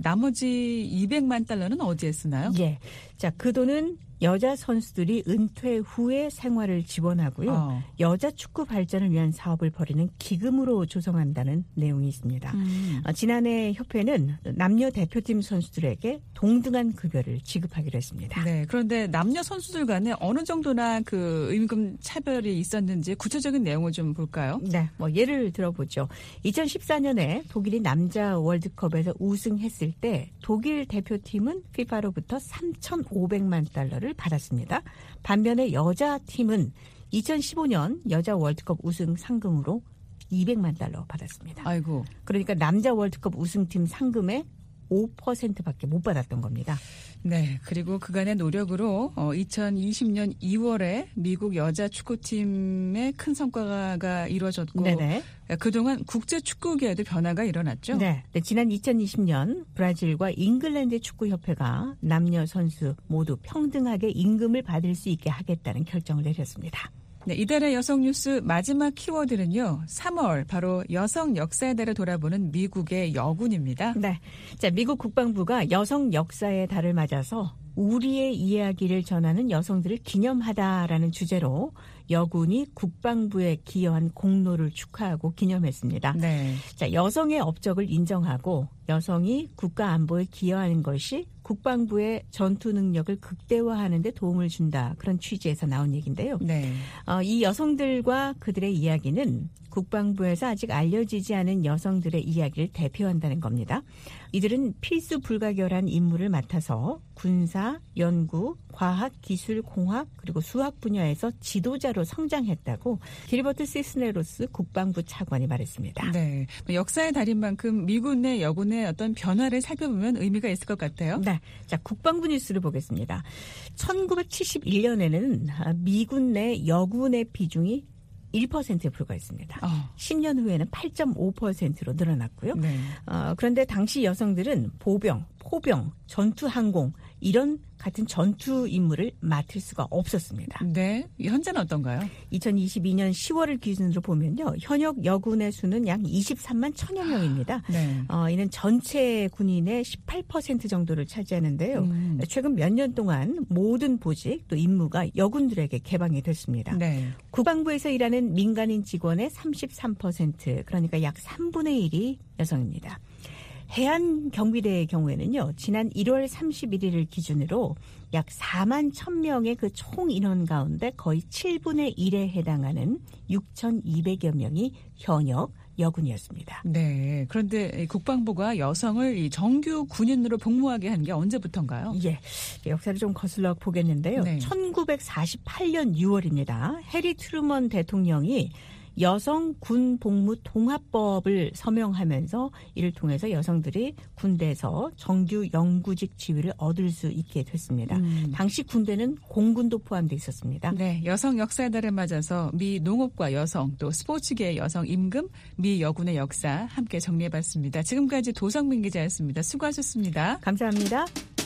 나머지 이백만 달러는 어디에 쓰나요? 예. 자, 그 돈은 여자 선수들이 은퇴 후에 생활을 지원하고요. 어. 여자 축구 발전을 위한 사업을 벌이는 기금으로 조성한다는 내용이 있습니다. 음. 어, 지난해 협회는 남녀 대표팀 선수들에게 동등한 급여를 지급하기로 했습니다. 네. 그런데 남녀 선수들 간에 어느 정도나 그 임금 차별이 있었는지 구체적인 내용을 좀 볼까요? 네. 뭐 예를 들어보죠. 이천십사 년에 독일이 남자 월드컵에서 우승했을 때 독일 대표팀은 피파로부터 삼천오백만 달러를 받았습니다. 반면에 여자 팀은 이천십오 년 여자 월드컵 우승 상금으로 이백만 달러 받았습니다. 아이고. 그러니까 남자 월드컵 우승팀 상금의 오 퍼센트밖에 못 받았던 겁니다. 네, 그리고 그간의 노력으로 어, 이천이십 년 이월에 미국 여자 축구팀의 큰 성과가 이루어졌고 네네. 그동안 국제축구계에도 변화가 일어났죠. 네, 네, 지난 이천이십 년 브라질과 잉글랜드 축구협회가 남녀 선수 모두 평등하게 임금을 받을 수 있게 하겠다는 결정을 내렸습니다. 네, 이달의 여성 뉴스 마지막 키워드는요. 삼월 바로 여성 역사의 달을 돌아보는 미국의 여군입니다. 네, 자 미국 국방부가 여성 역사의 달을 맞아서 우리의 이야기를 전하는 여성들을 기념하다라는 주제로 여군이 국방부에 기여한 공로를 축하하고 기념했습니다. 네. 자, 여성의 업적을 인정하고 여성이 국가 안보에 기여하는 것이 국방부의 전투 능력을 극대화하는 데 도움을 준다. 그런 취지에서 나온 얘기인데요. 네. 어, 이 여성들과 그들의 이야기는 국방부에서 아직 알려지지 않은 여성들의 이야기를 대표한다는 겁니다. 이들은 필수 불가결한 임무를 맡아서 군사, 연구, 과학, 기술, 공학 그리고 수학 분야에서 지도자로 성장했다고 길버트 시스네로스 국방부 차관이 말했습니다. 네, 역사의 달인 만큼 미군 내 여군의 어떤 변화를 살펴보면 의미가 있을 것 같아요. 네, 자 국방부 뉴스를 보겠습니다. 천구백칠십일 년에는 미군 내 여군의 비중이 일 퍼센트에 불과했습니다. 어. 십 년 후에는 팔 점 오 퍼센트로 늘어났고요. 네. 어, 그런데 당시 여성들은 보병, 포병, 전투항공 이런 같은 전투 임무를 맡을 수가 없었습니다. 네, 현재는 어떤가요? 이천이십이 년 시월을 기준으로 보면요. 현역 여군의 수는 약 이십삼만 천여 명입니다. 네. 어, 이는 전체 군인의 십팔 퍼센트 정도를 차지하는데요. 음. 최근 몇 년 동안 모든 보직 또 임무가 여군들에게 개방이 됐습니다. 네. 국방부에서 일하는 민간인 직원의 삼십삼 퍼센트 그러니까 약 삼분의 일이 여성입니다. 해안경비대의 경우에는요. 지난 일월 삼십일일을 기준으로 약 사만 천 명의 그 총 인원 가운데 거의 칠분의 일에 해당하는 육천이백여 명이 현역 여군이었습니다. 네. 그런데 국방부가 여성을 정규 군인으로 복무하게 한 게 언제부터인가요? 예. 역사를 좀 거슬러 보겠는데요. 네. 천구백사십팔 년 유월입니다. 해리 트루먼 대통령이 여성 군 복무 통합법을 서명하면서 이를 통해서 여성들이 군대에서 정규 영구직 지위를 얻을 수 있게 됐습니다. 음. 당시 군대는 공군도 포함되어 있었습니다. 네, 여성 역사의 달을 맞아서 미 농업과 여성 또 스포츠계의 여성 임금, 미 여군의 역사 함께 정리해봤습니다. 지금까지 도성민 기자였습니다. 수고하셨습니다. 감사합니다.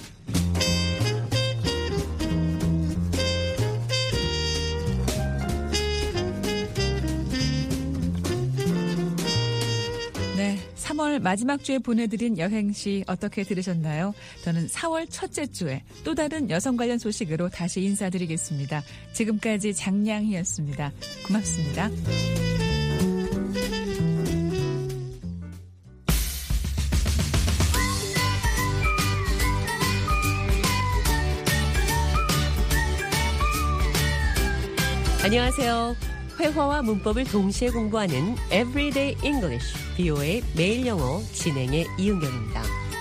삼월 마지막 주에 보내드린 여행시 어떻게 들으셨나요? 저는 사월 첫째 주에 또 다른 여성 관련 소식으로 다시 인사드리겠습니다. 지금까지 장량희였습니다. 고맙습니다. 안녕하세요. 회화와 문법을 동시에 공부하는 Everyday English, 비오에이 매일 영어 진행의 이은경입니다.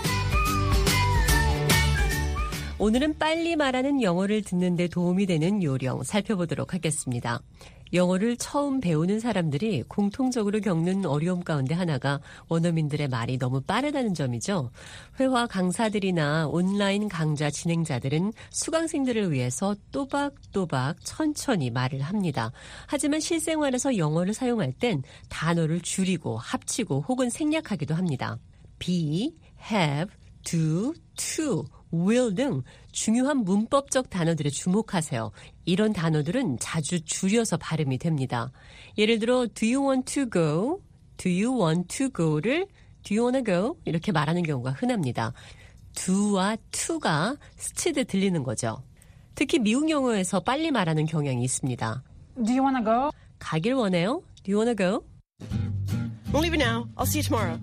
오늘은 빨리 말하는 영어를 듣는 데 도움이 되는 요령 살펴보도록 하겠습니다. 영어를 처음 배우는 사람들이 공통적으로 겪는 어려움 가운데 하나가 원어민들의 말이 너무 빠르다는 점이죠. 회화 강사들이나 온라인 강좌 진행자들은 수강생들을 위해서 또박또박 천천히 말을 합니다. 하지만 실생활에서 영어를 사용할 땐 단어를 줄이고 합치고 혹은 생략하기도 합니다. be, have, do, to, will 등 중요한 문법적 단어들에 주목하세요. 이런 단어들은 자주 줄여서 발음이 됩니다. 예를 들어 do you want to go, do you want to go를 do you wanna go 이렇게 말하는 경우가 흔합니다. do와 to가 스치듯 들리는 거죠. 특히 미국 영어에서 빨리 말하는 경향이 있습니다. Do you wanna go? 가길 원해요? Do you wanna go? I'm leaving now. I'll see you tomorrow.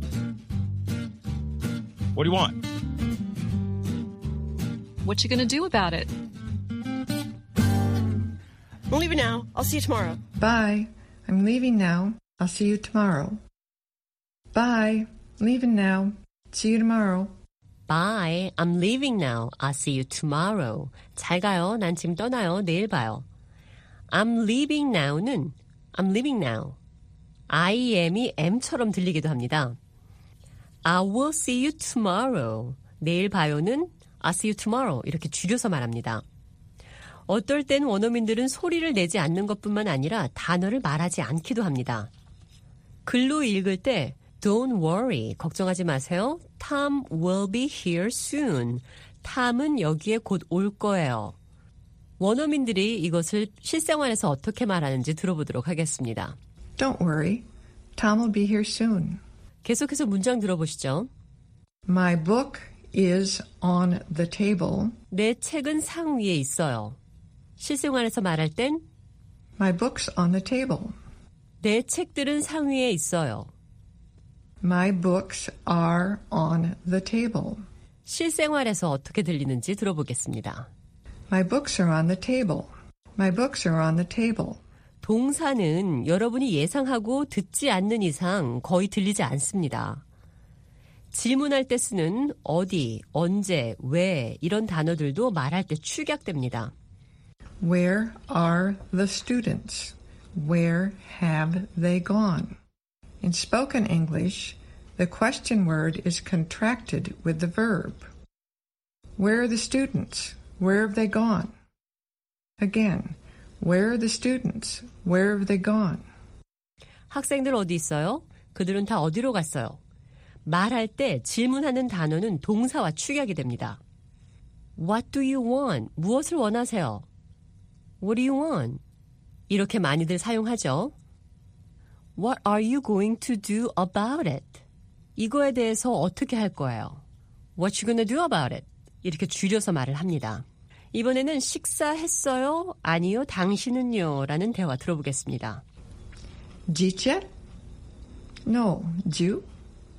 What do you want? What you gonna do about it? I'm leaving now. I'll see you tomorrow. Bye. I'm leaving now. I'll see you tomorrow. Bye. Leaving now. See you tomorrow. Bye. I'm leaving now. I'll see you tomorrow. 잘 가요. 난 지금 떠나요. 내일 봐요. I'm leaving now는 I'm leaving now. I am이 M처럼 들리기도 합니다. I will see you tomorrow. 내일 봐요는 I'll see you tomorrow 이렇게 줄여서 말합니다. 어떨 땐 원어민들은 소리를 내지 않는 것뿐만 아니라 단어를 말하지 않기도 합니다. 글로 읽을 때 Don't worry, 걱정하지 마세요. Tom will be here soon. 탐은 여기에 곧 올 거예요. 원어민들이 이것을 실생활에서 어떻게 말하는지 들어보도록 하겠습니다. Don't worry, Tom will be here soon. 계속해서 문장 들어보시죠. My book is on the table. 내 책은 상 위에 있어요. 실생활에서 말할 땐 My book's on the table. 내 책들은 상 위에 있어요. My books are on the table. 실생활에서 어떻게 들리는지 들어보겠습니다. My books are on the table. My books are on the table. 동사는 여러분이 예상하고 듣지 않는 이상 거의 들리지 않습니다. 질문할 때 쓰는 어디, 언제, 왜 이런 단어들도 말할 때 축약됩니다. Where are the students? Where have they gone? In spoken English, the question word is contracted with the verb. Where are the students? Where have they gone? Again, where are the students? Where have they gone? 학생들 어디 있어요? 그들은 다 어디로 갔어요? 말할 때 질문하는 단어는 동사와 축약이 됩니다. What do you want? 무엇을 원하세요? What do you want? 이렇게 많이들 사용하죠. What are you going to do about it? 이거에 대해서 어떻게 할 거예요? What you gonna do about it? 이렇게 줄여서 말을 합니다. 이번에는 식사했어요? 아니요, 당신은요? 라는 대화 들어보겠습니다. Did you? No, did you?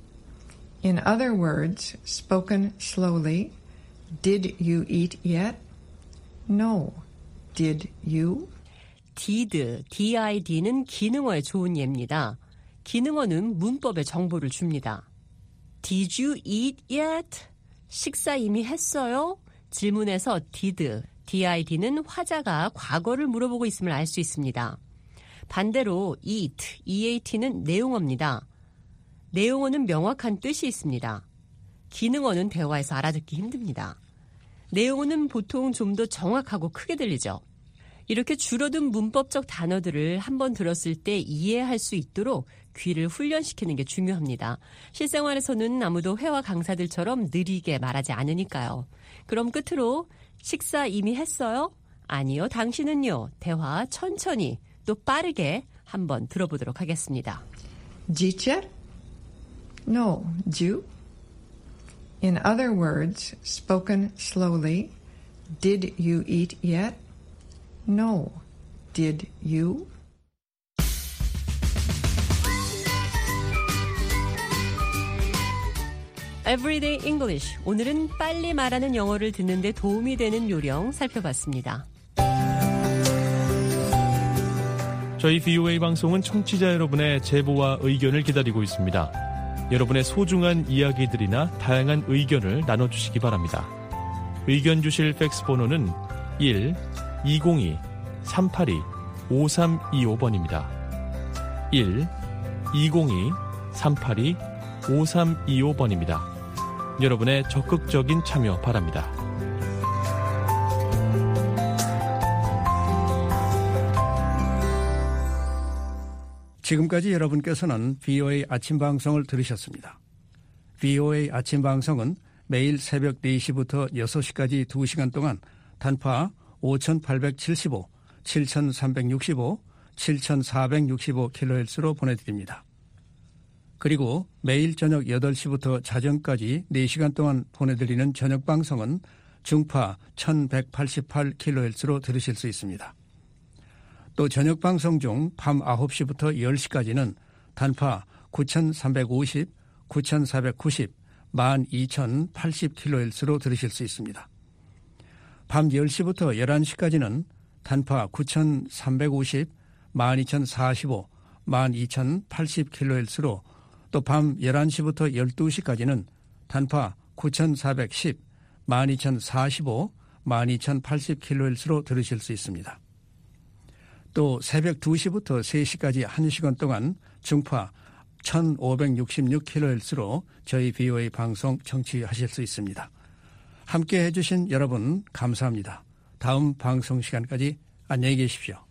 In other words, spoken slowly, did you eat yet? No, did you? did, did는 기능어의 좋은 예입니다. 기능어는 문법에 정보를 줍니다. Did you eat yet? 식사 이미 했어요? 질문에서 did, did는 화자가 과거를 물어보고 있음을 알 수 있습니다. 반대로 eat, eat는 내용어입니다. 내용어는 명확한 뜻이 있습니다. 기능어는 대화에서 알아듣기 힘듭니다. 내용어는 보통 좀 더 정확하고 크게 들리죠. 이렇게 줄어든 문법적 단어들을 한번 들었을 때 이해할 수 있도록 귀를 훈련시키는 게 중요합니다. 실생활에서는 아무도 회화 강사들처럼 느리게 말하지 않으니까요. 그럼 끝으로 식사 이미 했어요? 아니요, 당신은요? 대화 천천히 또 빠르게 한번 들어보도록 하겠습니다. Did you? No, did you? In other words, spoken slowly, did you eat yet? No, did you? Everyday English. 오늘은 빨리 말하는 영어를 듣는 데 도움이 되는 요령 살펴봤습니다. 저희 브이오에이 방송은 청취자 여러분의 제보와 의견을 기다리고 있습니다. 여러분의 소중한 이야기들이나 다양한 의견을 나눠주시기 바랍니다. 의견 주실 팩스 번호는 일 이공이 삼팔이 오삼이오 번입니다. 일 이공이 삼팔이 오삼이오 번입니다. 여러분의 적극적인 참여 바랍니다. 지금까지 여러분께서는 브이오에이 아침 방송을 들으셨습니다. 브이오에이 아침 방송은 매일 새벽 네 시부터 여섯 시까지 두 시간 동안 단파 오천팔백칠십오, 칠천삼백육십오, 칠천사백육십오 킬로헤르츠로 보내드립니다. 그리고 매일 저녁 여덟 시부터 자정까지 네 시간 동안 보내드리는 저녁 방송은 중파 천백팔십팔 킬로헤르츠로 들으실 수 있습니다. 또 저녁 방송 중 밤 아홉 시부터 열 시까지는 단파 구천삼백오십, 구천사백구십, 만 이천팔십 킬로헤르츠로 들으실 수 있습니다. 밤 열 시부터 열한 시까지는 단파 구천삼백오십, 만 이천사십오, 만 이천팔십 킬로헤르츠로 또 밤 열한 시부터 열두 시까지는 단파 구천사백십, 만 이천사십오, 만 이천팔십 킬로헤르츠로 들으실 수 있습니다. 또 새벽 두 시부터 세 시까지 한 시간 동안 중파 천오백육십육 킬로헤르츠로 저희 비오에이 방송 청취하실 수 있습니다. 함께 해주신 여러분 감사합니다. 다음 방송 시간까지 안녕히 계십시오.